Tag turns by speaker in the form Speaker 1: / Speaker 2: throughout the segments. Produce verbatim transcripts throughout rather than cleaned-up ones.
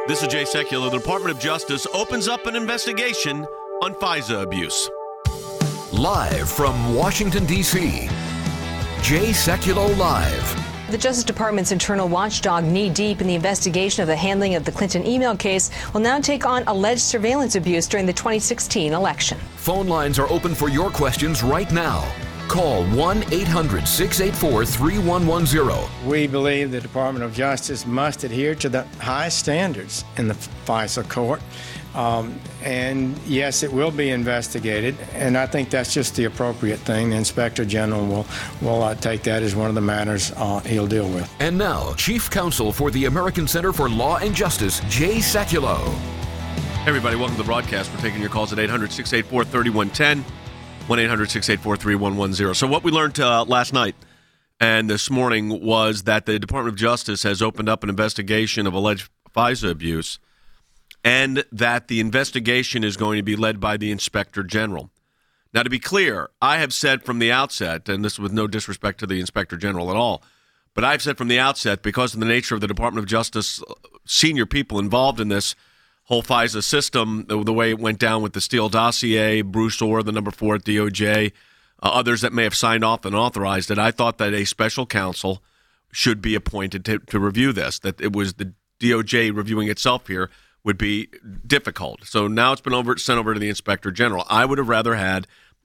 Speaker 1: This is Jay Sekulow. The Department of Justice opens up an investigation on FISA abuse.
Speaker 2: Live from Washington, D C, Jay Sekulow Live.
Speaker 3: The Justice Department's internal watchdog, knee-deep in the investigation of the handling of the Clinton email case, will now take on alleged surveillance abuse during the twenty sixteen election.
Speaker 2: Phone lines are open for your questions right now. Call one eight hundred, six eight four, three one one zero.
Speaker 4: We believe the Department of Justice must adhere to the highest standards in the FISA court. Um, and yes, it will be investigated, and I think that's just the appropriate thing. The Inspector General will, will uh, take that as one of the matters uh, he'll deal with.
Speaker 2: And now, Chief Counsel for the American Center for Law and Justice, Jay Sekulow.
Speaker 1: Hey everybody, welcome to the broadcast. We're taking your calls at eight hundred, six eight four, three one one zero, one eight hundred, six eight four, three one one zero. So what we learned uh, last night and this morning was that the Department of Justice has opened up an investigation of alleged FISA abuse, and that the investigation is going to be led by the Inspector General. Now, to be clear, I have said from the outset, and this with no disrespect to the Inspector General at all, but I've said from the outset, because of the nature of the Department of Justice senior people involved in this whole FISA system, the, the way it went down with the Steele dossier, Bruce Orr, the number four at D O J, uh, others that may have signed off and authorized it, I thought that a special counsel should be appointed to, to review this, that it was the D O J reviewing itself here would be difficult. So now it's been over, sent over to the Inspector General. I would have rather had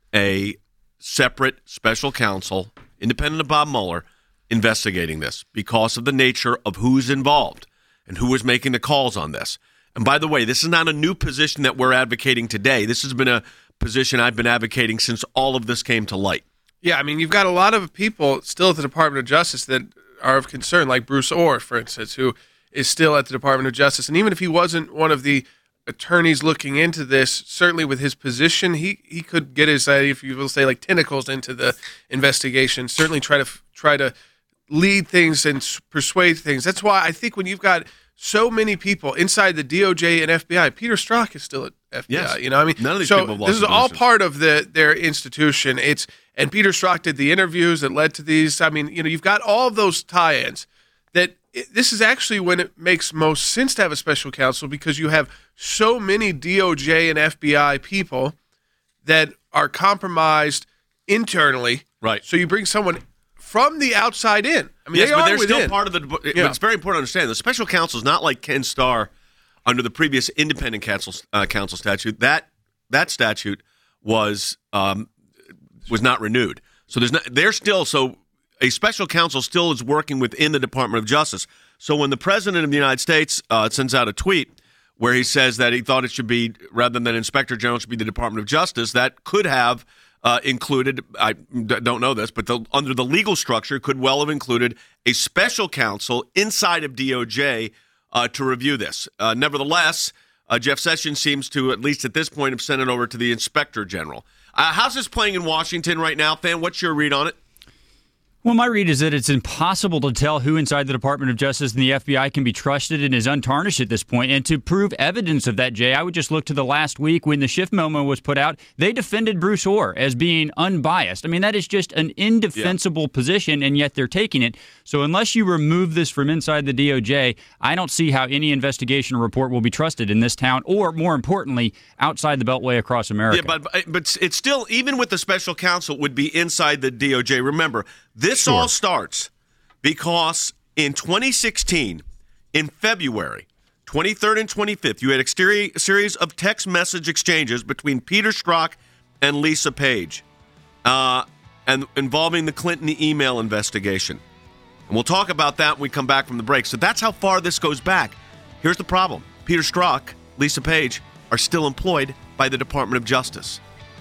Speaker 1: a separate special counsel, independent of Bob Mueller, investigating this because of the nature of who's involved and who is making the calls on this. And by the way, this is not a new position that we're advocating today. This has been a position I've been advocating since all of this came to light.
Speaker 5: Yeah, I mean, you've got a lot of people still at the Department of Justice that are of concern, like Bruce Orr, for instance, who is still at the Department of Justice. And even if he wasn't one of the attorneys looking into this, certainly with his position, he, he could get his, uh, if you will say, like tentacles into the investigation, certainly try to try to lead things and persuade things. That's why I think when you've got so many people inside the D O J and F B I, Peter Strzok is still at F B I.
Speaker 1: Yes.
Speaker 5: You know, I mean,
Speaker 1: none of these
Speaker 5: so
Speaker 1: people have lost
Speaker 5: this is all
Speaker 1: positions.
Speaker 5: part of the their institution. It's and Peter Strzok did the interviews that led to these. I mean, you know, you've got all of those tie-ins that. This is actually when it makes most sense to have a special counsel, because you have so many D O J and F B I people that are compromised internally.
Speaker 1: Right.
Speaker 5: So you bring someone from the outside in. I mean,
Speaker 1: yes,
Speaker 5: they
Speaker 1: but
Speaker 5: are
Speaker 1: they're
Speaker 5: within.
Speaker 1: still part of the. But
Speaker 5: Yeah.
Speaker 1: it's very important to understand the special counsel is not like Ken Starr under the previous independent counsel uh, counsel statute. That that statute was um, was not renewed. So there's not. They're still so. A special counsel still is working within the Department of Justice. So when the President of the United States uh, sends out a tweet where he says that he thought it should be, rather than Inspector General, it should be the Department of Justice, that could have uh, included, I d- don't know this, but the, under the legal structure could well have included a special counsel inside of D O J uh, to review this. Uh, nevertheless, uh, Jeff Sessions seems to, at least at this point, have sent it over to the Inspector General. Uh, how's this playing in Washington right now, Fan? What's your read on it?
Speaker 6: Well, my read is that it's impossible to tell who inside the Department of Justice and the F B I can be trusted and is untarnished at this point. And to prove evidence of that, Jay, I would just look to the last week when the Schiff memo was put out. They defended Bruce Orr as being unbiased. I mean, that is just an indefensible yeah. position, and yet they're taking it. So unless you remove this from inside the D O J, I don't see how any investigation report will be trusted in this town, or more importantly, outside the Beltway across America.
Speaker 1: Yeah, but but it's still, even with the special counsel, would be inside the D O J. Remember, this This sure. all starts because in twenty sixteen, in February twenty-third and twenty-fifth, you had a series of text message exchanges between Peter Strzok and Lisa Page, uh, and involving the Clinton email investigation. And we'll talk about that when we come back from the break. So that's how far this goes back. Here's the problem. Peter Strzok, Lisa Page, are still employed by the Department of Justice.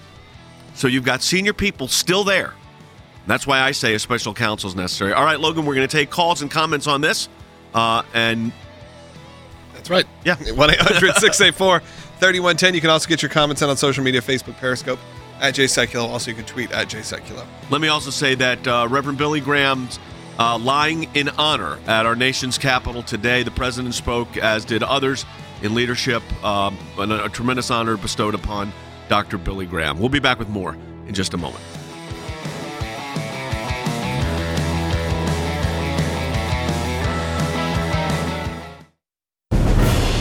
Speaker 1: So you've got senior people still there. That's why I say a special counsel is necessary. All right, Logan, we're going to take calls and comments on this. Uh, and
Speaker 5: That's right.
Speaker 1: Yeah.
Speaker 5: one eight hundred, six eight four, three one one zero. You can also get your comments in on social media, Facebook, Periscope, at Jay Sekulow. Also, you can tweet at Jay Sekulow.
Speaker 1: Let me also say that uh, Reverend Billy Graham's uh, lying in honor at our nation's capital today. The president spoke, as did others in leadership, um, and a, a tremendous honor bestowed upon Doctor Billy Graham. We'll be back with more in just a moment.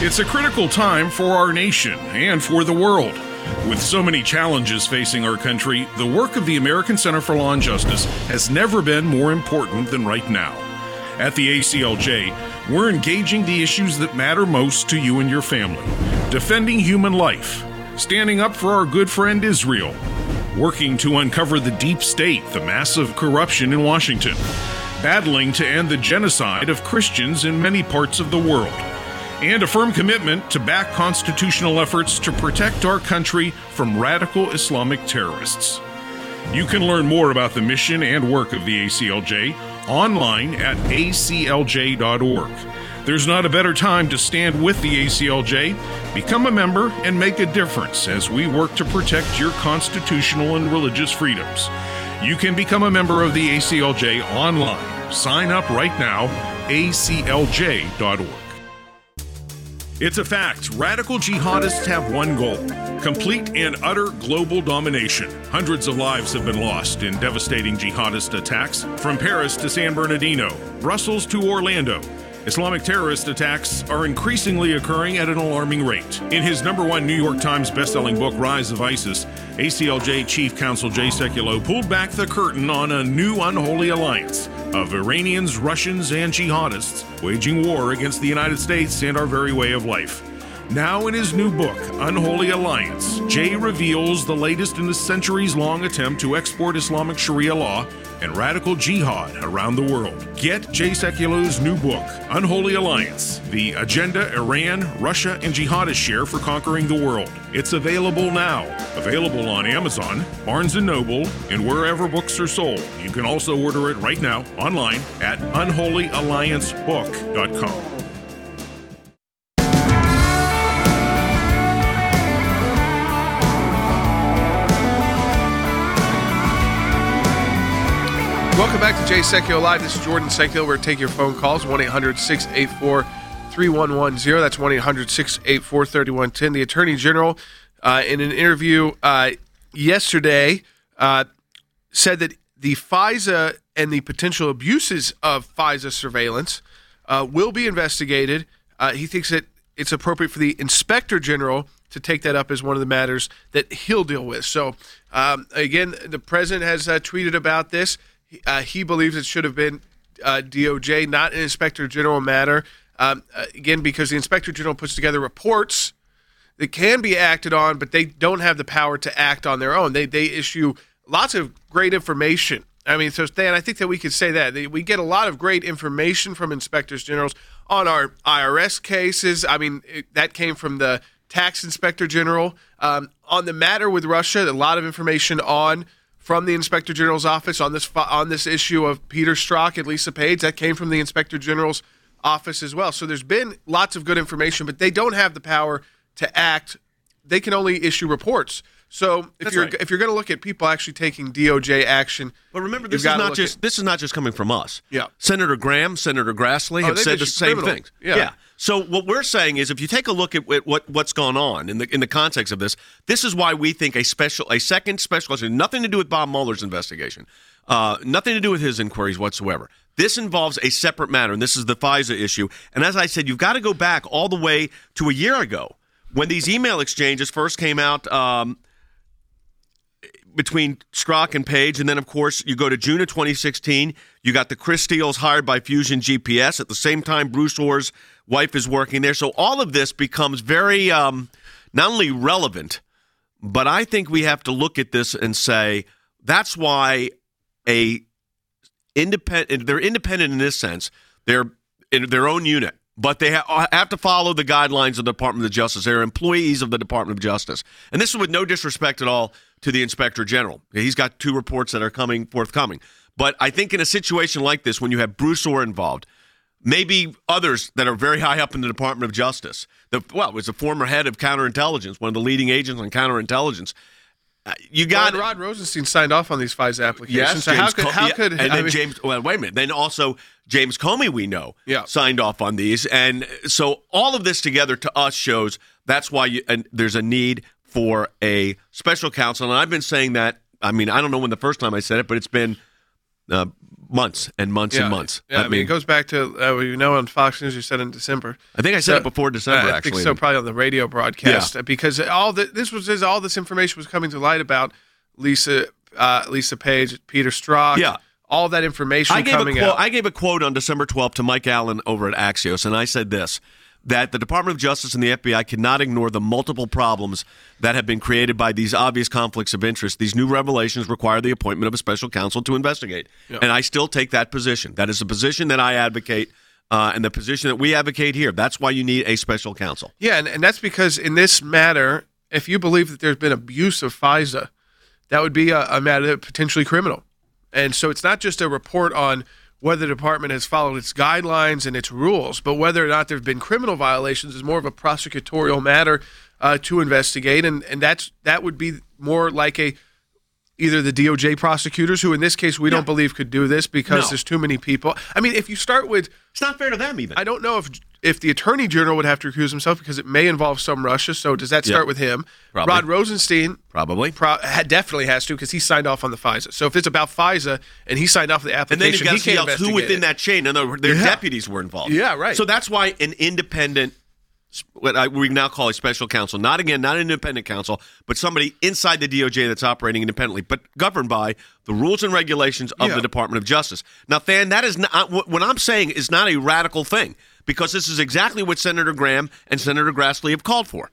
Speaker 7: It's a critical time for our nation and for the world. With so many challenges facing our country, the work of the American Center for Law and Justice has never been more important than right now. At the A C L J, we're engaging the issues that matter most to you and your family, defending human life, standing up for our good friend Israel, working to uncover the deep state, the massive corruption in Washington, battling to end the genocide of Christians in many parts of the world, and a firm commitment to back constitutional efforts to protect our country from radical Islamic terrorists. You can learn more about the mission and work of the A C L J online at A C L J dot org. There's not a better time to stand with the A C L J. Become a member and make a difference as we work to protect your constitutional and religious freedoms. You can become a member of the A C L J online. Sign up right now, A C L J dot org. It's a fact. Radical jihadists have one goal: complete and utter global domination. Hundreds of lives have been lost in devastating jihadist attacks, from Paris to San Bernardino, Brussels to Orlando. Islamic terrorist attacks are increasingly occurring at an alarming rate. In his number one New York Times bestselling book, Rise of ISIS, A C L J Chief Counsel Jay Sekulow pulled back the curtain on a new unholy alliance of Iranians, Russians, and jihadists waging war against the United States and our very way of life. Now in his new book, Unholy Alliance, Jay reveals the latest in the centuries-long attempt to export Islamic Sharia law and radical jihad around the world. Get Jay Sekulow's new book, Unholy Alliance, The Agenda Iran, Russia, and Jihadists Share for Conquering the World. It's available now. Available on Amazon, Barnes and Noble, and wherever books are sold. You can also order it right now online at unholy alliance book dot com.
Speaker 5: Welcome back to Jay Sekulow Live. This is Jordan Sekulow. We're taking your phone calls, one eight hundred six eight four three one one zero. That's one eight hundred six eight four three one one zero. The Attorney General, uh, in an interview uh, yesterday, uh, said that the FISA and the potential abuses of FISA surveillance uh, will be investigated. Uh, he thinks that it's appropriate for the Inspector General to take that up as one of the matters that he'll deal with. So, um, again, the President has uh, tweeted about this. Uh, he believes it should have been uh, D O J, not an Inspector General matter. Um, uh, again, because the Inspector General puts together reports that can be acted on, but they don't have the power to act on their own. They they issue lots of great information. I mean, so Stan, I think that we could say that. We get a lot of great information from Inspectors Generals on our I R S cases. I mean, it, that came from the Tax Inspector General. Um, on the matter with Russia, a lot of information on from the Inspector General's office on this on this issue of Peter Strzok and Lisa Page. That came from the Inspector General's office as well. So there's been lots of good information, but they don't have the power to act. They can only issue reports. So if
Speaker 1: That's
Speaker 5: you're
Speaker 1: right.
Speaker 5: if you're going to look at people actually taking D O J action,
Speaker 1: but remember, this is
Speaker 5: gotta
Speaker 1: not
Speaker 5: look
Speaker 1: just
Speaker 5: at-
Speaker 1: this is not just coming from us.
Speaker 5: Yeah.
Speaker 1: Senator Graham, Senator Grassley
Speaker 5: Oh,
Speaker 1: have
Speaker 5: they've
Speaker 1: said the
Speaker 5: issued
Speaker 1: same
Speaker 5: criminal-
Speaker 1: things.
Speaker 5: yeah.
Speaker 1: So what we're saying is, if you take a look at what what- what's gone on in the in the context of this, this is why we think a special a second special nothing to do with Bob Mueller's investigation, uh, nothing to do with his inquiries whatsoever. This involves a separate matter, and this is the FISA issue. And as I said, you've got to go back all the way to a year ago when these email exchanges first came out. Um, between Strzok and Page, and then, of course, you go to June of twenty sixteen. You got the Chris Steele's hired by Fusion G P S. At the same time, Bruce Orr's wife is working there. So all of this becomes very um, not only relevant, but I think we have to look at this and say that's why a independent. They're independent in this sense. They're in their own unit, but they ha- have to follow the guidelines of the Department of Justice. They're employees of the Department of Justice, and this is with no disrespect at all to the Inspector General. He's got two reports that are coming forthcoming. But I think in a situation like this, when you have Bruce Orr involved, maybe others that are very high up in the Department of Justice, the, well, it was the former head of counterintelligence, one of the leading agents on counterintelligence. Uh, you got
Speaker 5: Well, Rod Rosenstein signed off on these FISA applications.
Speaker 1: Yes,
Speaker 5: so how
Speaker 1: James
Speaker 5: could,
Speaker 1: Co-
Speaker 5: how
Speaker 1: yeah,
Speaker 5: could
Speaker 1: and
Speaker 5: I
Speaker 1: then
Speaker 5: mean,
Speaker 1: James? Well, wait a minute. Then also James Comey, we know,
Speaker 5: Yeah.
Speaker 1: signed off on these, and so all of this together to us shows that's why you, and there's a need for a special counsel. And I've been saying that. I mean, I don't know when the first time I said it, but it's been uh, months and months
Speaker 5: yeah,
Speaker 1: and months.
Speaker 5: Yeah, I,
Speaker 1: I
Speaker 5: mean,
Speaker 1: mean,
Speaker 5: it goes back to uh, you know on Fox News you said in December.
Speaker 1: I think I said
Speaker 5: so,
Speaker 1: it before December.
Speaker 5: Uh, I
Speaker 1: actually,
Speaker 5: think so. Probably on the radio broadcast
Speaker 1: Yeah.
Speaker 5: because all the, this was as all this information was coming to light about Lisa uh, Lisa Page, Peter Strzok.
Speaker 1: Yeah.
Speaker 5: All that information
Speaker 1: I gave
Speaker 5: coming
Speaker 1: a quote,
Speaker 5: out.
Speaker 1: I gave a quote on December twelfth to Mike Allen over at Axios, and I said this, that the Department of Justice and the F B I cannot ignore the multiple problems that have been created by these obvious conflicts of interest. These new revelations require the appointment of a special counsel to investigate.
Speaker 5: Yeah.
Speaker 1: And I still take that position. That is a position that I advocate, uh, and the position that we advocate here. That's why you need a special counsel.
Speaker 5: Yeah, and, and that's because in this matter, if you believe that there's been abuse of FISA, that would be a, a matter potentially criminal. And so it's not just a report on whether the department has followed its guidelines and its rules, but whether or not there have been criminal violations is more of a prosecutorial matter uh, to investigate, and and that's that would be more like a either the D O J prosecutors, who in this case we
Speaker 1: Yeah.
Speaker 5: don't believe could do this because
Speaker 1: No.
Speaker 5: there's too many people. I mean, if you start with,
Speaker 1: It's not fair to them even.
Speaker 5: I don't know if if the attorney general would have to recuse himself because it may involve some Russia. So does that start
Speaker 1: Yeah.
Speaker 5: with him?
Speaker 1: Probably.
Speaker 5: Rod Rosenstein
Speaker 1: Probably.
Speaker 5: Pro, ha, definitely has to because he signed off on the FISA. So if it's about FISA and he signed off the
Speaker 1: And
Speaker 5: application,
Speaker 1: then you've got
Speaker 5: he
Speaker 1: to see
Speaker 5: can't
Speaker 1: else who
Speaker 5: investigate
Speaker 1: within
Speaker 5: it.
Speaker 1: that chain, and their, their
Speaker 5: Yeah.
Speaker 1: deputies were involved.
Speaker 5: Yeah, right.
Speaker 1: So that's why an independent, what I, we now call a special counsel, not again, not an independent counsel, but somebody inside the D O J that's operating independently, but governed by the rules and regulations of
Speaker 5: Yeah.
Speaker 1: the Department of Justice. Now, Than, that is not what what I'm saying is not a radical thing, because this is exactly what Senator Graham and Senator Grassley have called for.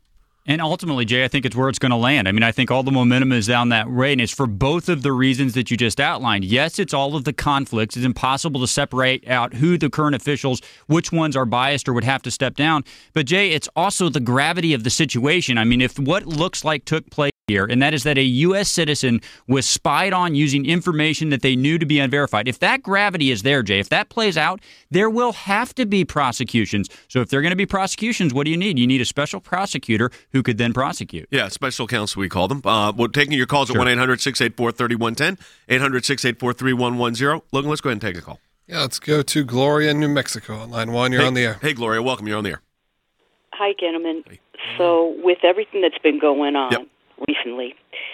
Speaker 6: And ultimately, Jay, I think it's where it's going to land. I mean, I think all the momentum is down that way, and it's for both of the reasons that you just outlined. Yes, it's all of the conflicts. It's impossible to separate out who the current officials, which ones are biased or would have to step down. But, Jay, it's also the gravity of the situation. I mean, if what looks like took place here, and that is that a U S citizen was spied on using information that they knew to be unverified. If that gravity is there, Jay, if that plays out, there will have to be prosecutions. So if there are going to be prosecutions, what do you need? You need a special prosecutor who could then prosecute.
Speaker 1: Yeah, special counsel, we call them. Uh, we're taking your calls
Speaker 6: Sure.
Speaker 1: at one eight hundred six eight four three one one zero, eight hundred six eight four three one one zero. Logan, let's go ahead and take a call.
Speaker 8: Yeah, let's go to Gloria, New Mexico on line one. You're
Speaker 1: hey,
Speaker 8: on the air.
Speaker 1: Hey, Gloria, welcome. You're on the air.
Speaker 9: Hi, gentlemen. So, with everything that's been going on
Speaker 1: Yep.
Speaker 9: recently,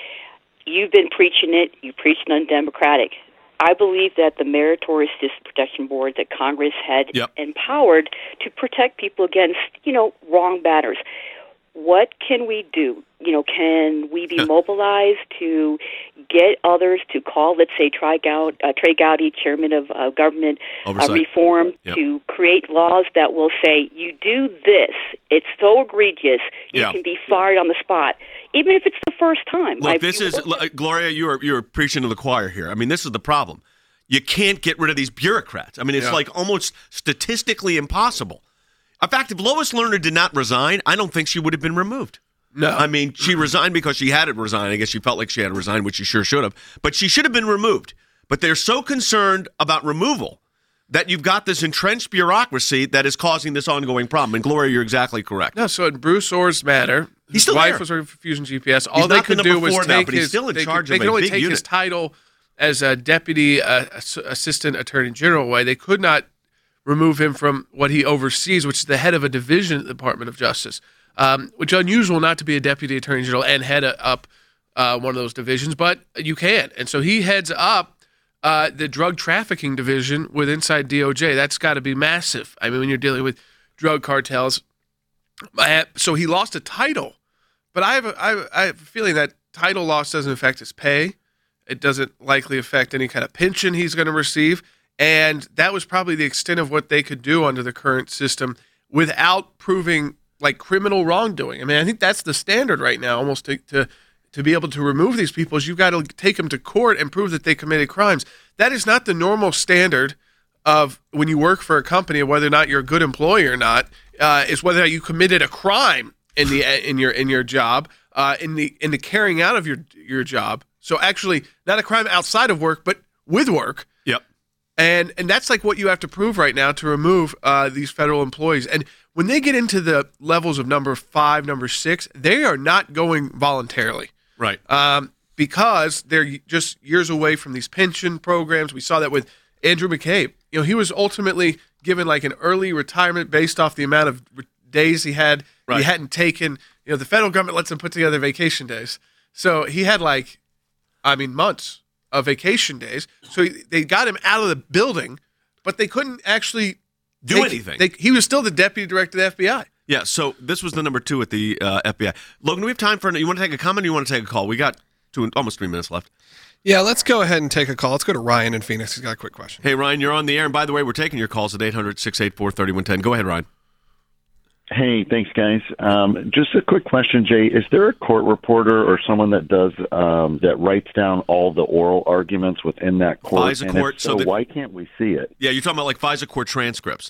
Speaker 9: you've been preaching it. You preached undemocratic. I believe that the Meritorious Citizen Protection Board that Congress had
Speaker 1: Yep.
Speaker 9: empowered to protect people against, you know, wrong batters. What can we do? You know, can we be mobilized to get others to call, let's say, Trey Gowdy, uh, Trey Gowdy, chairman of uh, government uh,
Speaker 1: Oversight.
Speaker 9: reform,
Speaker 1: Yep.
Speaker 9: to create laws that will say, you do this, it's so egregious, you
Speaker 1: Yeah.
Speaker 9: can be fired on the spot, even if it's the first time.
Speaker 1: Look,
Speaker 9: I've-
Speaker 1: this
Speaker 9: you-
Speaker 1: is uh, Gloria. You are you are preaching to the choir here. I mean, this is the problem. You can't get rid of these bureaucrats. I mean, it's
Speaker 5: Yeah.
Speaker 1: like almost statistically impossible. In fact, if Lois Lerner did not resign, I don't think she would have been removed.
Speaker 5: No.
Speaker 1: I mean, she resigned because she had to resign. I guess she felt like she had to resign, which she sure should have. But she should have been removed. But they're so concerned about removal that you've got this entrenched bureaucracy that is causing this ongoing problem. And Gloria, you're exactly correct.
Speaker 5: No, so in Bruce Orr's matter,
Speaker 1: He's
Speaker 5: his
Speaker 1: still
Speaker 5: wife
Speaker 1: there.
Speaker 5: was working for Fusion G P S. All
Speaker 1: He's
Speaker 5: they
Speaker 1: not the
Speaker 5: could do
Speaker 1: number
Speaker 5: was
Speaker 1: four now,
Speaker 5: take
Speaker 1: but he's
Speaker 5: his,
Speaker 1: still in
Speaker 5: they
Speaker 1: charge
Speaker 5: could,
Speaker 1: of
Speaker 5: they
Speaker 1: a
Speaker 5: could only
Speaker 1: big
Speaker 5: take his
Speaker 1: unit.
Speaker 5: title as a deputy uh, ass- assistant attorney general away. They could not remove him from what he oversees, which is the head of a division at the Department of Justice, um, which is unusual not to be a deputy attorney general and head a, up uh, one of those divisions, but you can. And so he heads up uh, the drug trafficking division with inside D O J. That's got to be massive. I mean, when you're dealing with drug cartels. Uh, So he lost a title, but I have a, I have, I have a feeling that title loss doesn't affect his pay. It doesn't likely affect any kind of pension he's going to receive. And that was probably the extent of what they could do under the current system without proving like criminal wrongdoing. I mean, I think that's the standard right now, almost to to, to be able to remove these people is you've got to take them to court and prove that they committed crimes. That is not the normal standard of when you work for a company, whether or not you're a good employee or not, uh, is whether or not you committed a crime in the in your in your job, uh, in the in the carrying out of your your job. So actually, not a crime outside of work, but with work.
Speaker 1: Yep.
Speaker 5: And and that's like what you have to prove right now to remove uh, these federal employees. And when they get into the levels of number five, number six, they are not going voluntarily.
Speaker 1: Right.
Speaker 5: Um, because they're just years away from these pension programs. We saw that with Andrew McCabe. You know, he was ultimately given like an early retirement based off the amount of re- days he had
Speaker 1: Right.
Speaker 5: he hadn't taken. You know, the federal government lets him put together vacation days. So he had like, I mean, months uh, vacation days. So he, they got him out of the building, but they couldn't actually
Speaker 1: do
Speaker 5: take,
Speaker 1: anything.
Speaker 5: They, he was still the deputy director of the F B I.
Speaker 1: Yeah, so this was the number two at the uh, F B I. Logan, do we have time for, you want to take a comment or you want to take a call? We got two, almost three minutes left.
Speaker 8: Yeah, let's go ahead and take a call. Let's go to Ryan in Phoenix. He's got a quick question.
Speaker 1: Hey, Ryan, you're on the air. And by the way, we're taking your calls at eight hundred, six eight four, three one one zero. Go ahead, Ryan.
Speaker 10: Hey, thanks, guys. Um, just a quick question, Jay. Is there a court reporter or someone that does um, that writes down all the oral arguments within that court?
Speaker 1: FISA
Speaker 10: and
Speaker 1: court.
Speaker 10: If so,
Speaker 1: so the,
Speaker 10: why can't we see it?
Speaker 1: Yeah, you're talking about like FISA court transcripts.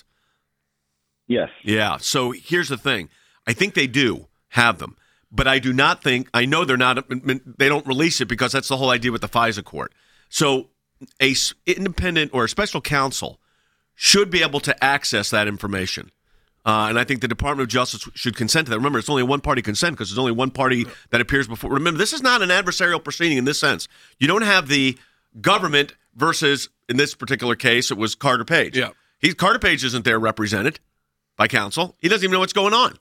Speaker 10: Yes.
Speaker 1: Yeah. So here's the thing. I think they do have them, but I do not think, I know they're not, they don't release it because that's the whole idea with the FISA court. So a independent or a special counsel should be able to access that information. Uh, and I think the Department of Justice should consent to that. Remember, it's only a one-party consent because there's only one party that appears before. Remember, this is not an adversarial proceeding in this sense. You don't have the government versus, in this particular case, it was Carter Page.
Speaker 5: Yeah.
Speaker 1: He, Carter Page isn't there represented by counsel. He doesn't even know what's going on.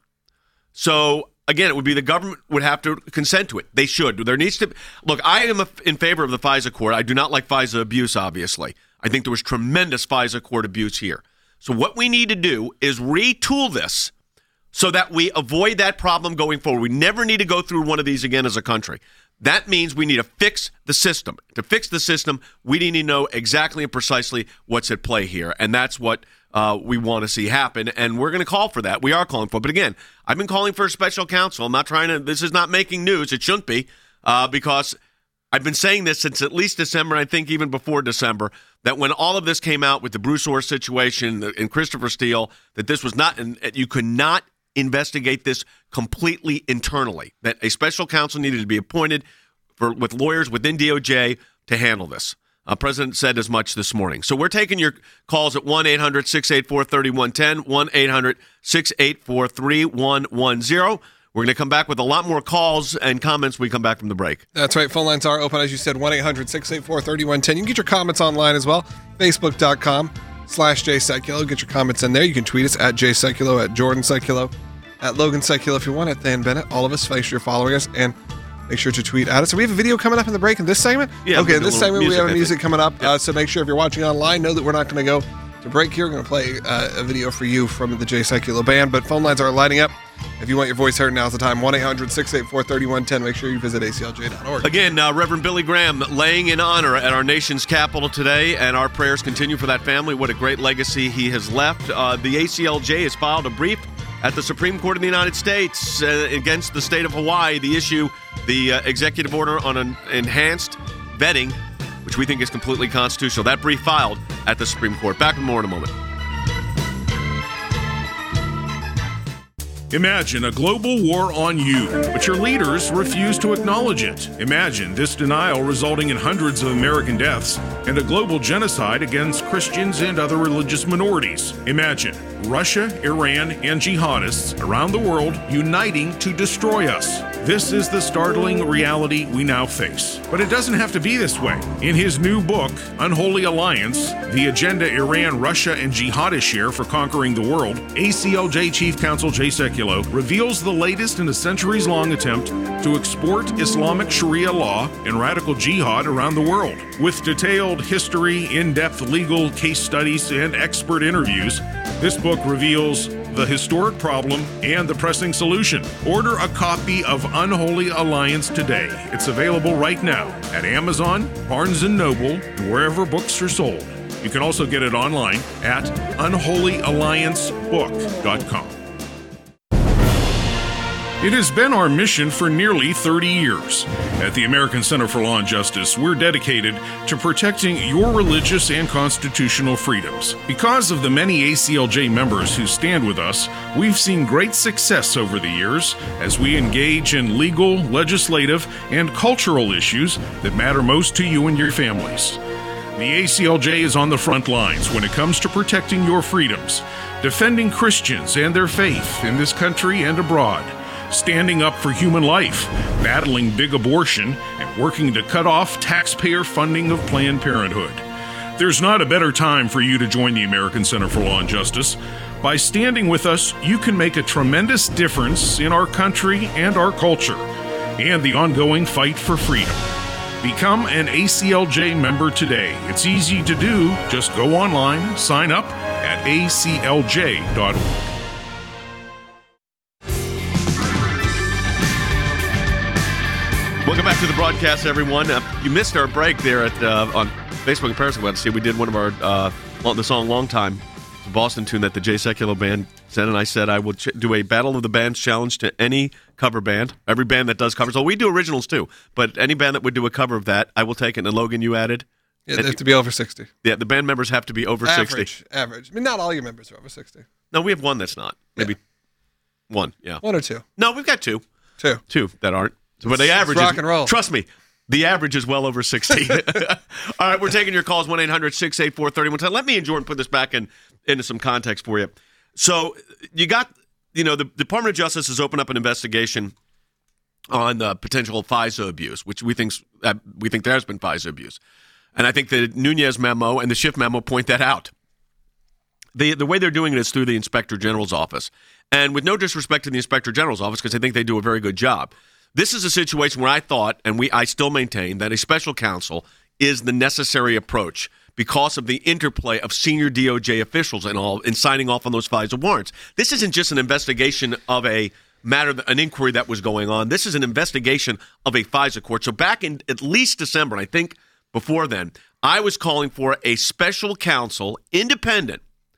Speaker 1: So, again, it would be the government would have to consent to it. They should. There needs to – look, I am in favor of the FISA court. I do not like FISA abuse, obviously. I think there was tremendous FISA court abuse here. So what we need to do is retool this so that we avoid that problem going forward. We never need to go through one of these again as a country. That means we need to fix the system. To fix the system, we need to know exactly and precisely what's at play here, and that's what uh, we want to see happen, and we're going to call for that. We are calling for it. But again, I've been calling for a special counsel. I'm not trying to – this is not making news. It shouldn't be uh, because I've been saying this since at least December, I think even before December, that when all of this came out with the Bruce Orr situation and Christopher Steele, that this was not – you could not investigate this completely internally, that a special counsel needed to be appointed for with lawyers within D O J to handle this. Uh, President said as much this morning. So we're taking your calls at one eight hundred, six eight four, three one one zero, one eight hundred, six eight four, three one one zero. We're going to come back with a lot more calls and comments when we come back from the break.
Speaker 8: That's right. Phone lines are open, as you said, one eight hundred, six eight four, three one one zero. You can get your comments online as well. Facebook.com slash Jay Sekulow. Get your comments in there. You can tweet us at Jay Sekulow, at Jordan Sekulow, at Logan Sekulow if you want, at Dan Bennett. All of us, make sure you're following us and make sure to tweet at us. So we have a video coming up in the break in this segment?
Speaker 1: Yeah.
Speaker 8: Okay, in this segment
Speaker 1: music,
Speaker 8: we have music coming up.
Speaker 1: Yeah.
Speaker 8: Uh, so make sure if you're watching online, know that we're not going to go to break here. We're going to play uh, a video for you from the Jay Sekulow Band. But phone lines are lighting up. If you want your voice heard, now's the time. one eight hundred, six eight four, three one one zero. Make sure you visit A C L J dot org.
Speaker 1: Again, uh, Reverend Billy Graham laying in honor at our nation's capital today, and our prayers continue for that family. What a great legacy he has left. Uh, the A C L J has filed a brief at the Supreme Court of the United States uh, against the state of Hawaii. The issue, the uh, executive order on an enhanced vetting, which we think is completely constitutional. That brief filed at the Supreme Court. Back with more in a moment.
Speaker 7: Imagine a global war on you, but your leaders refuse to acknowledge it. Imagine this denial resulting in hundreds of American deaths and a global genocide against Christians and other religious minorities. Imagine Russia, Iran, and jihadists around the world uniting to destroy us. This is the startling reality we now face. But it doesn't have to be this way. In his new book, Unholy Alliance, The Agenda Iran, Russia, and Jihadists Share for Conquering the World, A C L J Chief Counsel Jay Sekulow reveals the latest in a centuries-long attempt to export Islamic Sharia law and radical jihad around the world. With detailed history, in-depth legal case studies, and expert interviews, this book reveals the historic problem and the pressing solution. Order a copy of Unholy Alliance today. It's available right now at Amazon, Barnes and Noble, and wherever books are sold. You can also get it online at unholy alliance book dot com. It has been our mission for nearly thirty years. At the American Center for Law and Justice, we're dedicated to protecting your religious and constitutional freedoms. Because of the many A C L J members who stand with us, we've seen great success over the years as we engage in legal, legislative, and cultural issues that matter most to you and your families. The A C L J is on the front lines when it comes to protecting your freedoms, defending Christians and their faith in this country and abroad, standing up for human life, battling big abortion, and working to cut off taxpayer funding of Planned Parenthood. There's not a better time for you to join the American Center for Law and Justice. By standing with us, you can make a tremendous difference in our country and our culture, and the ongoing fight for freedom. Become an A C L J member today. It's easy to do. Just go online, sign up at A C L J dot org.
Speaker 1: Welcome back to the broadcast, everyone. Uh, you missed our break there at uh, on Facebook and Periscope. See, we did one of our uh, the song "Long Time," the Boston tune that the Jay Sekulow Band said, and I said I would ch- do a Battle of the Bands challenge to any cover band, every band that does covers. Oh, we do originals too, but any band that would do a cover of that, I will take it. And Logan, you added.
Speaker 8: Yeah, they have to be over sixty.
Speaker 1: Yeah, the band members have to be over
Speaker 8: average,
Speaker 1: sixty.
Speaker 8: Average. I mean, not all your members are over sixty.
Speaker 1: No, we have one that's not. Maybe yeah. one. Yeah,
Speaker 8: one or two.
Speaker 1: No, we've got two.
Speaker 8: Two.
Speaker 1: Two that aren't. But the average
Speaker 8: rock
Speaker 1: is,
Speaker 8: and roll.
Speaker 1: Trust me, the average is well over sixty. All right, we're taking your calls, one eight hundred six eight four three one one zero. Let me and Jordan put this back in into some context for you. So you got, you know, the Department of Justice has opened up an investigation on the potential FISA abuse, which we think, uh, we think there has been FISA abuse. And I think the Nunes memo and the Schiff memo point that out. The, the way they're doing it is through the Inspector General's office. And with no disrespect to the Inspector General's office, because I think they do a very good job, this is a situation where I thought, and we I still maintain, that a special counsel is the necessary approach because of the interplay of senior D O J officials and all in signing off on those FISA warrants. This isn't just an investigation of a matter, an inquiry that was going on. This is an investigation of a FISA court. So back in at least December, and I think before then, I was calling for a special counsel, independent